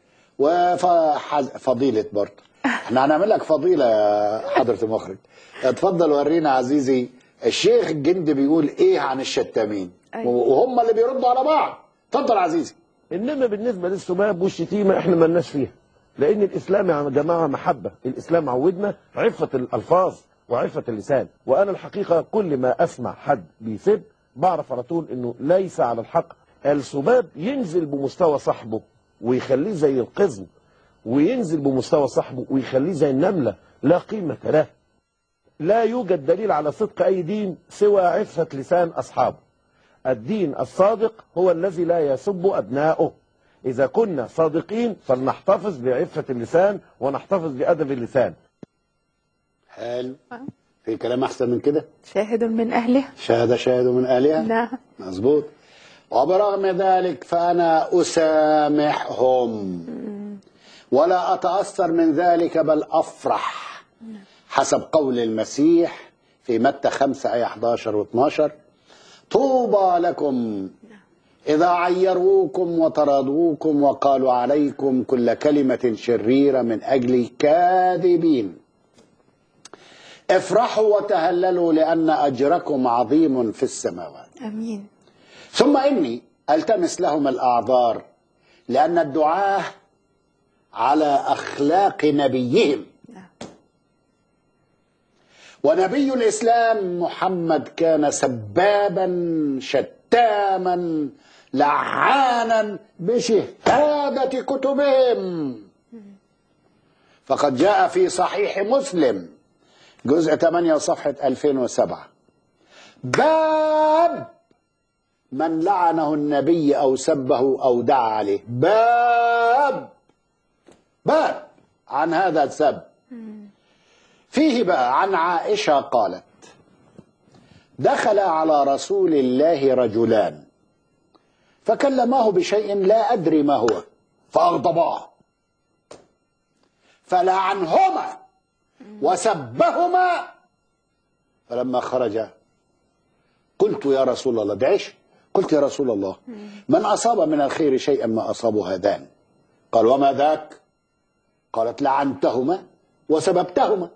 وفضيلة برضه. احنا هنعمل لك فضيلة يا حضرة المخرج. اتفضل ورينا عزيزي الشيخ الجندي بيقول ايه عن الشتامين؟ وهم اللي بيردوا على بعض. اتفضل عزيزي. انما بالنسبه للسباب والشتيمه احنا مالناش فيها، لان الاسلام يا جماعه محبه، الاسلام عودنا عفه الالفاظ وعفه اللسان، وانا الحقيقه كل ما اسمع حد بيسب بعرف على طول انه ليس على الحق. السباب ينزل بمستوى صاحبه ويخليه زي القزم، وينزل بمستوى صاحبه ويخليه زي النمله، لا قيمه له. لا يوجد دليل على صدق اي دين سوى عفه لسان اصحابه. الدين الصادق هو الذي لا يسب أبناؤه. إذا كنا صادقين فلنحتفظ بعفة اللسان ونحتفظ بأدب اللسان. حلو. في كلام أحسن من كده؟ شاهد من أهلها. شاهد من أهلها؟ نعم. مظبوط. وبرغم ذلك فأنا أسامحهم ولا أتأثر من ذلك بل أفرح، حسب قول المسيح في متى 5 آية 11 و12: طوبى لكم إذا عيروكم وطردوكم وقالوا عليكم كل كلمة شريرة من أجل كاذبين. افرحوا وتهللوا لأن أجركم عظيم في السماوات. أمين. ثم إني ألتمس لهم الأعذار لأن الدعاة على أخلاق نبيهم، ونبي الإسلام محمد كان سبابا شتاما لعانا بشهادة كتبهم. فقد جاء في صحيح مسلم جزء 8 وصفحة 2007: باب من لعنه النبي أو سبه أو دعا عليه. باب عن هذا السب. فيه بقى عن عائشة قالت: دخل على رسول الله رجلان فكلماه بشيء لا أدري ما هو فأغضباه فلعنهما وسبهما، فلما خرج قلت يا رسول الله، دعش قلت يا رسول الله من أصاب من الخير شيئا ما أصابه هذان؟ قال وما ذاك؟ قالت لعنتهما وسببتهما.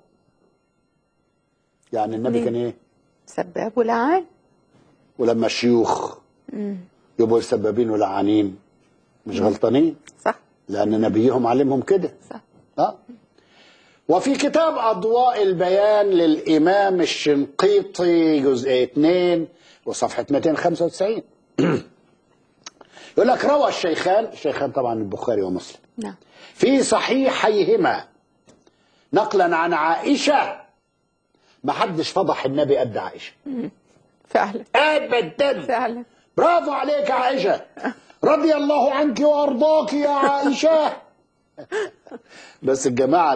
يعني النبي كان ايه؟ سباب ولعان. ولما الشيوخ يبقوا سبابين ولعانين مش غلطانين؟ صح. لأن نبيهم علمهم كده. صح. وفي كتاب أضواء البيان للإمام الشنقيطي جزء 2 وصفحة 295 يقول لك: روى الشيخان طبعا البخاري ومسلم نعم في صحيحيهما نقلا عن عائشة. ما حدش فضح النبي قد عائشة. فعلا. أبدا. فعلا. برافو عليك يا عائشة، رضي الله عنك وأرضاك يا عائشة. بس الجماعة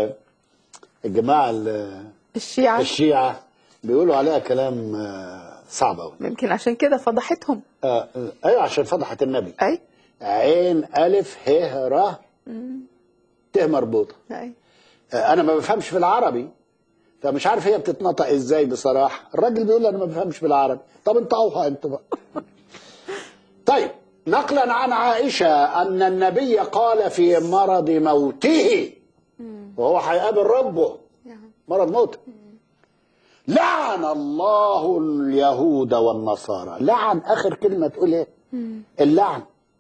الشيعة بيقولوا عليها كلام صعب قوي. يمكن عشان كده فضحتهم. ايوه عشان فضحت النبي. اي عين ألف ه ر ت مربوطة. انا ما بفهمش في العربي فمش عارف هي بتتنطق ازاي بصراحة. الراجل بيقول انا ما بفهمش في العربي. طب انت اوها انت بقى. طيب، نقلا عن عائشة أن النبي قال في مرض موته وهو هيقابل ربه مرض موته: لعن الله اليهود والنصارى. لعن آخر كلمة تقول ايه؟ اللعن.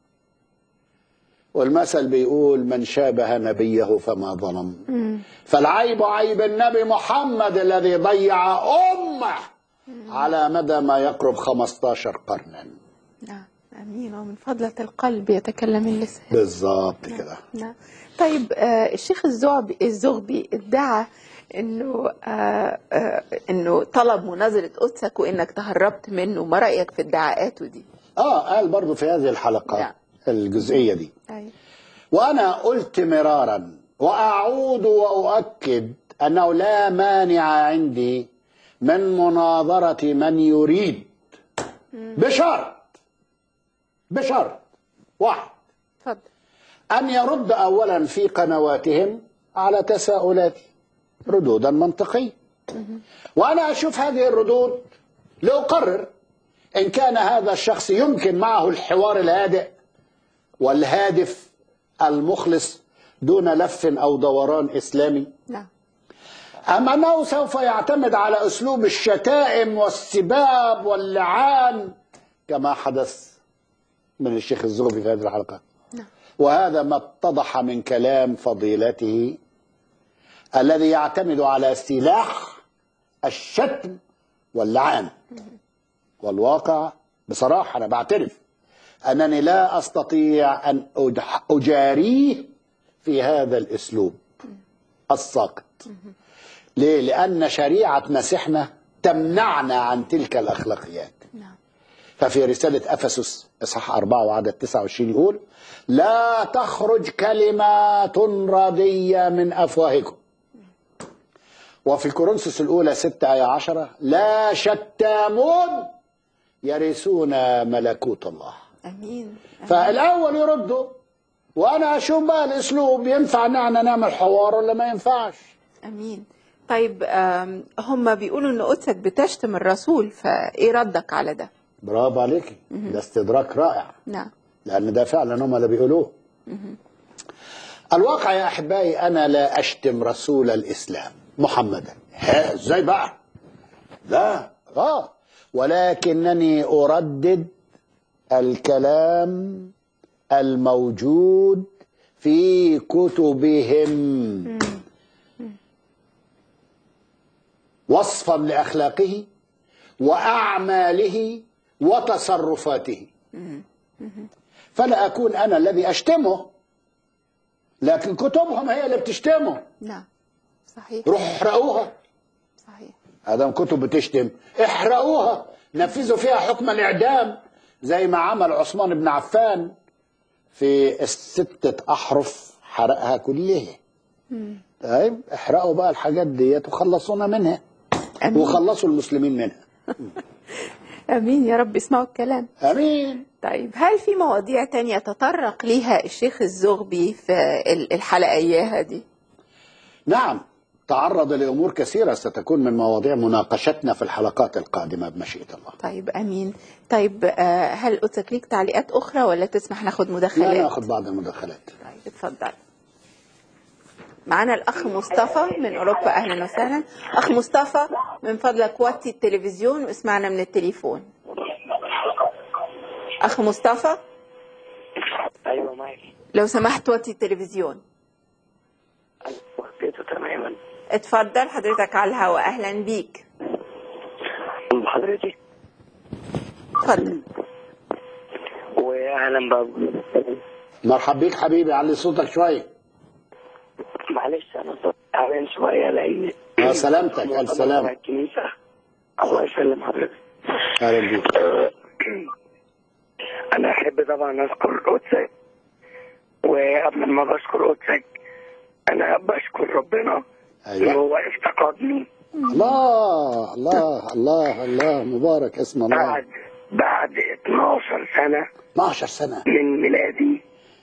والمثل بيقول: من شابه نبيه فما ظلم. فالعيب عيب النبي محمد الذي ضيع أمة على مدى ما يقرب 15 قرنا. نعم. أمين. ومن فضلة القلب يتكلم اللسان. بالظبط كده. نعم. طيب، الشيخ الزغبي ادعى انه طلب مناظرة قدسك وانك تهربت منه. ما رأيك في ادعاءاته دي؟ قال برضو في هذه الحلقة. نعم. الجزئية دي. أي. وأنا قلت مرارا وأعود وأؤكد أنه لا مانع عندي من مناظرة من يريد بشرط واحد: اتفضل. أن يرد أولا في قنواتهم على تساؤلاتي ردودا منطقية، وأنا أشوف هذه الردود لأقرر إن كان هذا الشخص يمكن معه الحوار الهادئ والهادف المخلص دون لف أو دوران إسلامي. نعم. أم أنه سوف يعتمد على أسلوب الشتائم والسباب واللعان كما حدث من الشيخ الزغبي في هذه الحلقة؟ وهذا ما اتضح من كلام فضيلته الذي يعتمد على سلاح الشتم واللعان. والواقع بصراحة أنا بعترف أنني لا أستطيع أن أجاريه في هذا الأسلوب الساقط. ليه؟ لأن شريعة مسيحنا تمنعنا عن تلك الأخلاقيات. ففي رسالة أفسس إصحاح 4 وعدد 29 يقول: لا تخرج كلمات ردية من أفواهكم. وفي كورنثوس الأولى 6 آية 10: لا شتامون يرثون ملكوت الله. أمين. فالأول يردوا وأنا أشوف بقى الأسلوب ينفع إن نعمل حوار ولا ما ينفعش. أمين. طيب هم بيقولوا إن قدسك بتشتم الرسول، فإيه ردك على ده؟ برافو عليكي، ده استدراك رائع. نعم. لأن ده فعلا هم اللي بيقولوه. الواقع يا أحبائي أنا لا أشتم رسول الإسلام محمدا. إزاي بقى؟ لا ولكنني أردد الكلام الموجود في كتبهم وصفا لأخلاقه وأعماله وتصرفاته. فلا أكون أنا الذي أشتمه، لكن كتبهم هي اللي بتشتمه. نعم صحيح. روحوا احرقوها. صحيح. هذا كتب بتشتم، احرقوها، نفذوا فيها حكم الإعدام زي ما عمل عثمان بن عفان في ال6 أحرف حرقها كلها. طيب احرقوا بقى الحاجات ديت وخلصونا منها. أمين. وخلصوا المسلمين منها. أمين يا رب اسمعوا الكلام. أمين. طيب هل في مواضيع تانية تطرق ليها الشيخ الزغبي في الحلقة إياها دي؟ نعم، تعرض لأمور كثيرة ستكون من مواضيع مناقشتنا في الحلقات القادمة بمشيئة الله. طيب أمين. طيب هل قدسك ليك تعليقات أخرى ولا تسمح ناخد مداخلات؟ لا ناخد بعض المداخلات. طيب اتفضل. معانا الأخ مصطفى من أوروبا. أهلا وسهلا. أخ مصطفى من فضلك وطي التلفزيون واسمعنا من التليفون. أخ مصطفى. أيوة معي. لو سمحت وطي التلفزيون. وطيته تماما. اتفضل حضرتك على الهواء. أهلا بيك. حضرتك. اتفضل. وأهلا بابا. مرحب بيك حبيبي، علي صوتك شوية. معلش أنا صوتي تعبان شوية لأن سلامتك. ألف سلامة. الكنيسة. الله يسلم حضرتك. أهلا بيك. أنا أحب طبعا أذكر قدسك، وقبل ما بشكر قدسك أنا بشكر ربنا. أيوة. هو افتقدني. الله الله الله الله، مبارك اسم الله. بعد 12 سنة. 12 سنة من ميلادي.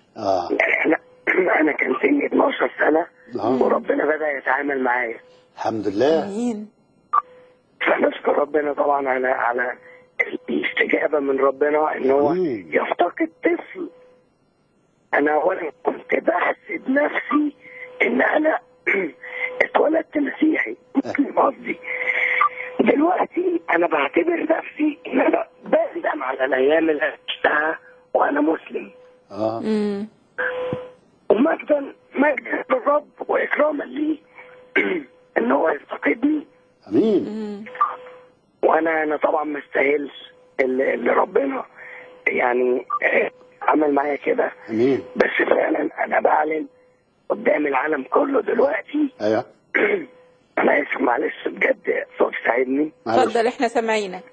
أنا كان سني 12 سنة. وربنا بدأ يتعامل معايا. الحمد لله. امين. فنشكر ربنا طبعا على الاستجابة من ربنا ان هو يفتقد طفل. انا اولا كنت بحسب نفسي ان انا اتولدت مسيحي. قصدي دلوقتي انا بعتبر نفسي ان انا بندم على الايام اللي عشتها وانا مسلم. ومجدا للرب واكراما لي ان هو يفتقدني. امين. وانا طبعا ما استاهلش اللي ربنا يعني عمل معايا كده. امين. بس فعلا انا بعلن قدام العالم كله دلوقتي. ايوه. انا اسف معلش بجد صوتي ساعدني. اتفضل احنا سامعينك.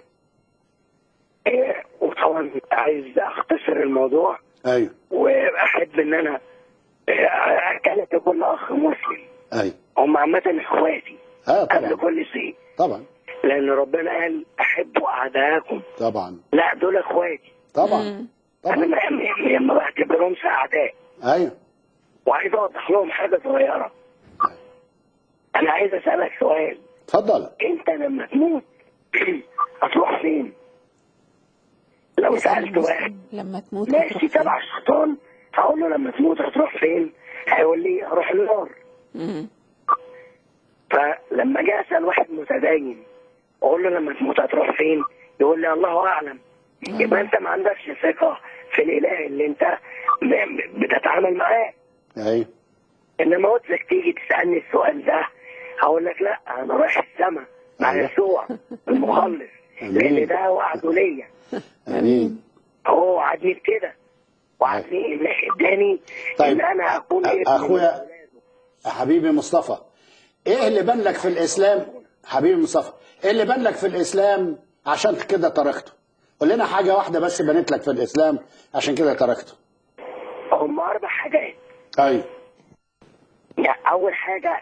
وطبعا عايز اختصر الموضوع. ايوه. واحب ان انا اكلت كل اخ مسلم. ايوه. هم عامه اخواتي. طبعا. قبل كل شيء. طبعا. لان ربنا قال احبوا اعداءكم. طبعا. لا دول اخواتي. طبعا. انا ما بعتبرهمش اعداء. ايوه. وعايز اوضح لهم حاجه صغيره. انا عايز اسالك سؤال. اتفضل. انت لما تموت هتروح فين؟ لو سالت واحد لما تموت ماشي تبع الشيطان هقول له لما تموت هتروح فين؟ هيقول لي هروح النار. فلما جه اسال واحد متدين اقول له لما تموت هتروح فين؟ يقول لي الله اعلم. يبقى انت ما عندكش ثقه في الاله اللي انت بتتعامل معاه. ايوه. انما قلتلك تيجي تسالني السؤال ده هقول لك لا، انا رايح السما مع يسوع المخلص، لان ده وعده ليا. امين. هو وعدني بكده، وعدني ان اداني ان انا اكون اخويا حبيبي مصطفى، ايه اللي بان لك في الاسلام؟ حبيبي مصطفى، ايه اللي بان لك في الاسلام عشان كده تركته؟ قول لنا حاجه واحده بس بنت لك في الاسلام عشان كده تركته. هم 4 حاجات. ايوه. يعني اول حاجه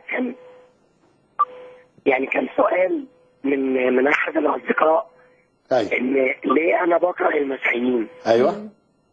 كان سؤال من احد الاصدقاء. ايوه. ان ليه انا بكره المسيحيين؟ ايوه.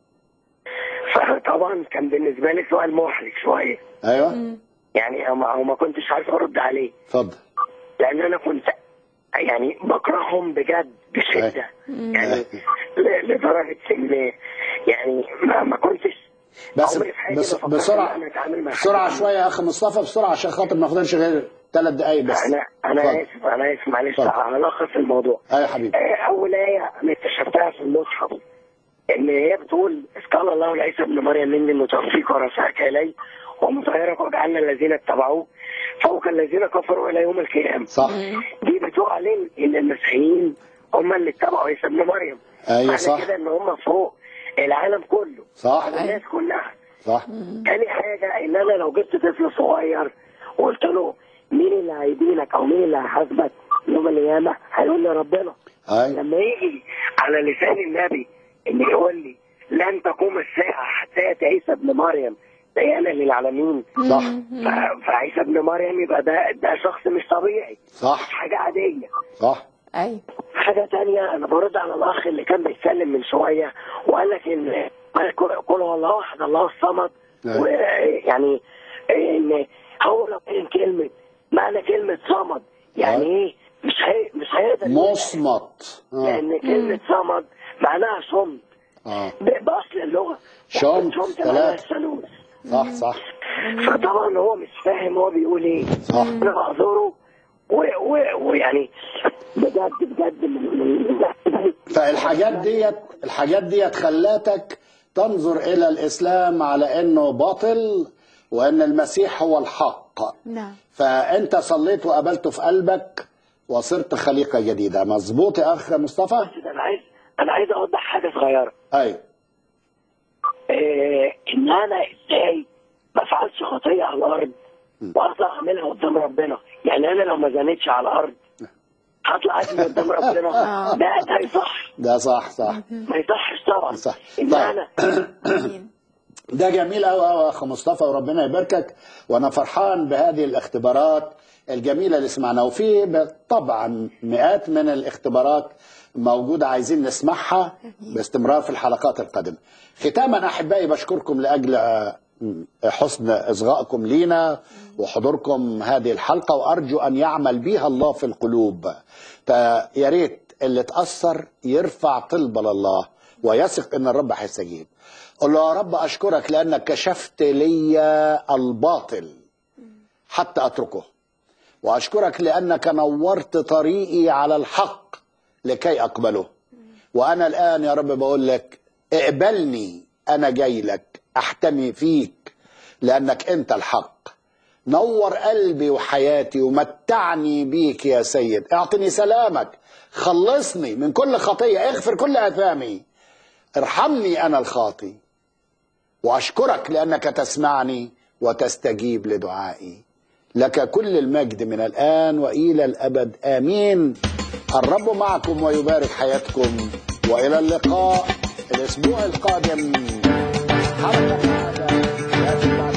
فطبعا كان بالنسبه لي سؤال محرج شويه. ايوه. يعني ما كنتش عايز ارد عليه. اتفضل. لان انا كنت يعني بكرههم بجد بشده. يعني لدرجه ان يعني ما كنتش بس بسرعه شويه يا اخ مصطفى، بسرعه عشان خاطر ما ناخدش غير 3 دقايق بس. انا اسف معلش، هلخص الموضوع. ايوه يا حبيبي. اول ايه انا اكتشفتها في المصحف ان هي بتقول اذ قال الله لعيسى ابن مريم اني متوفيك ورافعك الي ومطهرك وجعلنا الذين اتبعوه فوق الذين كفروا الى يوم القيامه. صح. دي بتعلن ان المسيحيين هم اللي اتبعوا عيسى ابن مريم. ايوه صح. كده ان هم فوق العالم كله. صح. الناس كلها. صح. تاني حاجه ان انا لو جبت طفل صغير وقلت له مين اللي هيدينك او مين اللي هيحاسبك يوم القيامه هيقول لي ربنا. لما يجي على لسان النبي ان يقول لي لن تقوم الساعه حتى ياتي عيسى ابن مريم ديانا للعالمين. صح. فعيسى ابن مريم يبقى ده شخص مش طبيعي. صح. حاجه عاديه. صح. ايوه. حاجه ثانيه انا برد على الاخ اللي كان بيتكلم من شويه وقال لك ان قل هو الله احد الله الصمد. ويعني ان هو لو كان كلمه معنى كلمه صمد يعني ايه مش هيقدر مصمت. لان كلمه صمد معناها صمت. باصل اللغه شمت 3. صح صح. فطبعا هو مش فاهم هو بيقول ايه. صح. انا بعذره ويعني بجد فالحاجات ديت خلاتك تنظر الى الاسلام على انه باطل وان المسيح هو الحق. نعم. فانت صليت وقبلته في قلبك وصرت خليقه جديده. مظبوط يا اخ مصطفى؟ انا عايز اوضح حاجه صغيره. ايوه. ان انا ازاي ما افعلش خطيه على الارض واطلع اعملها قدام ربنا. يعني انا لو ما زنيتش على الارض هطلع اعمل قدام ربنا. ده يصح. ده صح. ما يصحش طبعا. صح. طيب. ده جميل قوي يا اخ مصطفى وربنا يباركك. وانا فرحان بهذه الاختبارات الجميله اللي سمعناها، وفي طبعا مئات من الاختبارات موجوده عايزين نسمعها باستمرار في الحلقات القادمه. ختاما احبائي بشكركم لاجل حسن اصغائكم لينا وحضوركم هذه الحلقه، وارجو ان يعمل بها الله في القلوب. فيا ريت اللي تاثر يرفع طلبه لله ويثق ان الرب هيستجيب. قل له يا رب اشكرك لانك كشفت لي الباطل حتى اتركه، واشكرك لانك نورت طريقي على الحق لكي اقبله. وانا الان يا رب بقول لك اقبلني، انا جاي لك احتمي فيك لانك انت الحق. نور قلبي وحياتي ومتعني بيك يا سيد. اعطني سلامك، خلصني من كل خطيه، اغفر كل اثامي، ارحمني انا الخاطي. واشكرك لانك تسمعني وتستجيب لدعائي. لك كل المجد من الان والى الابد امين. الرب معكم ويبارك حياتكم، والى اللقاء الاسبوع القادم. حلقة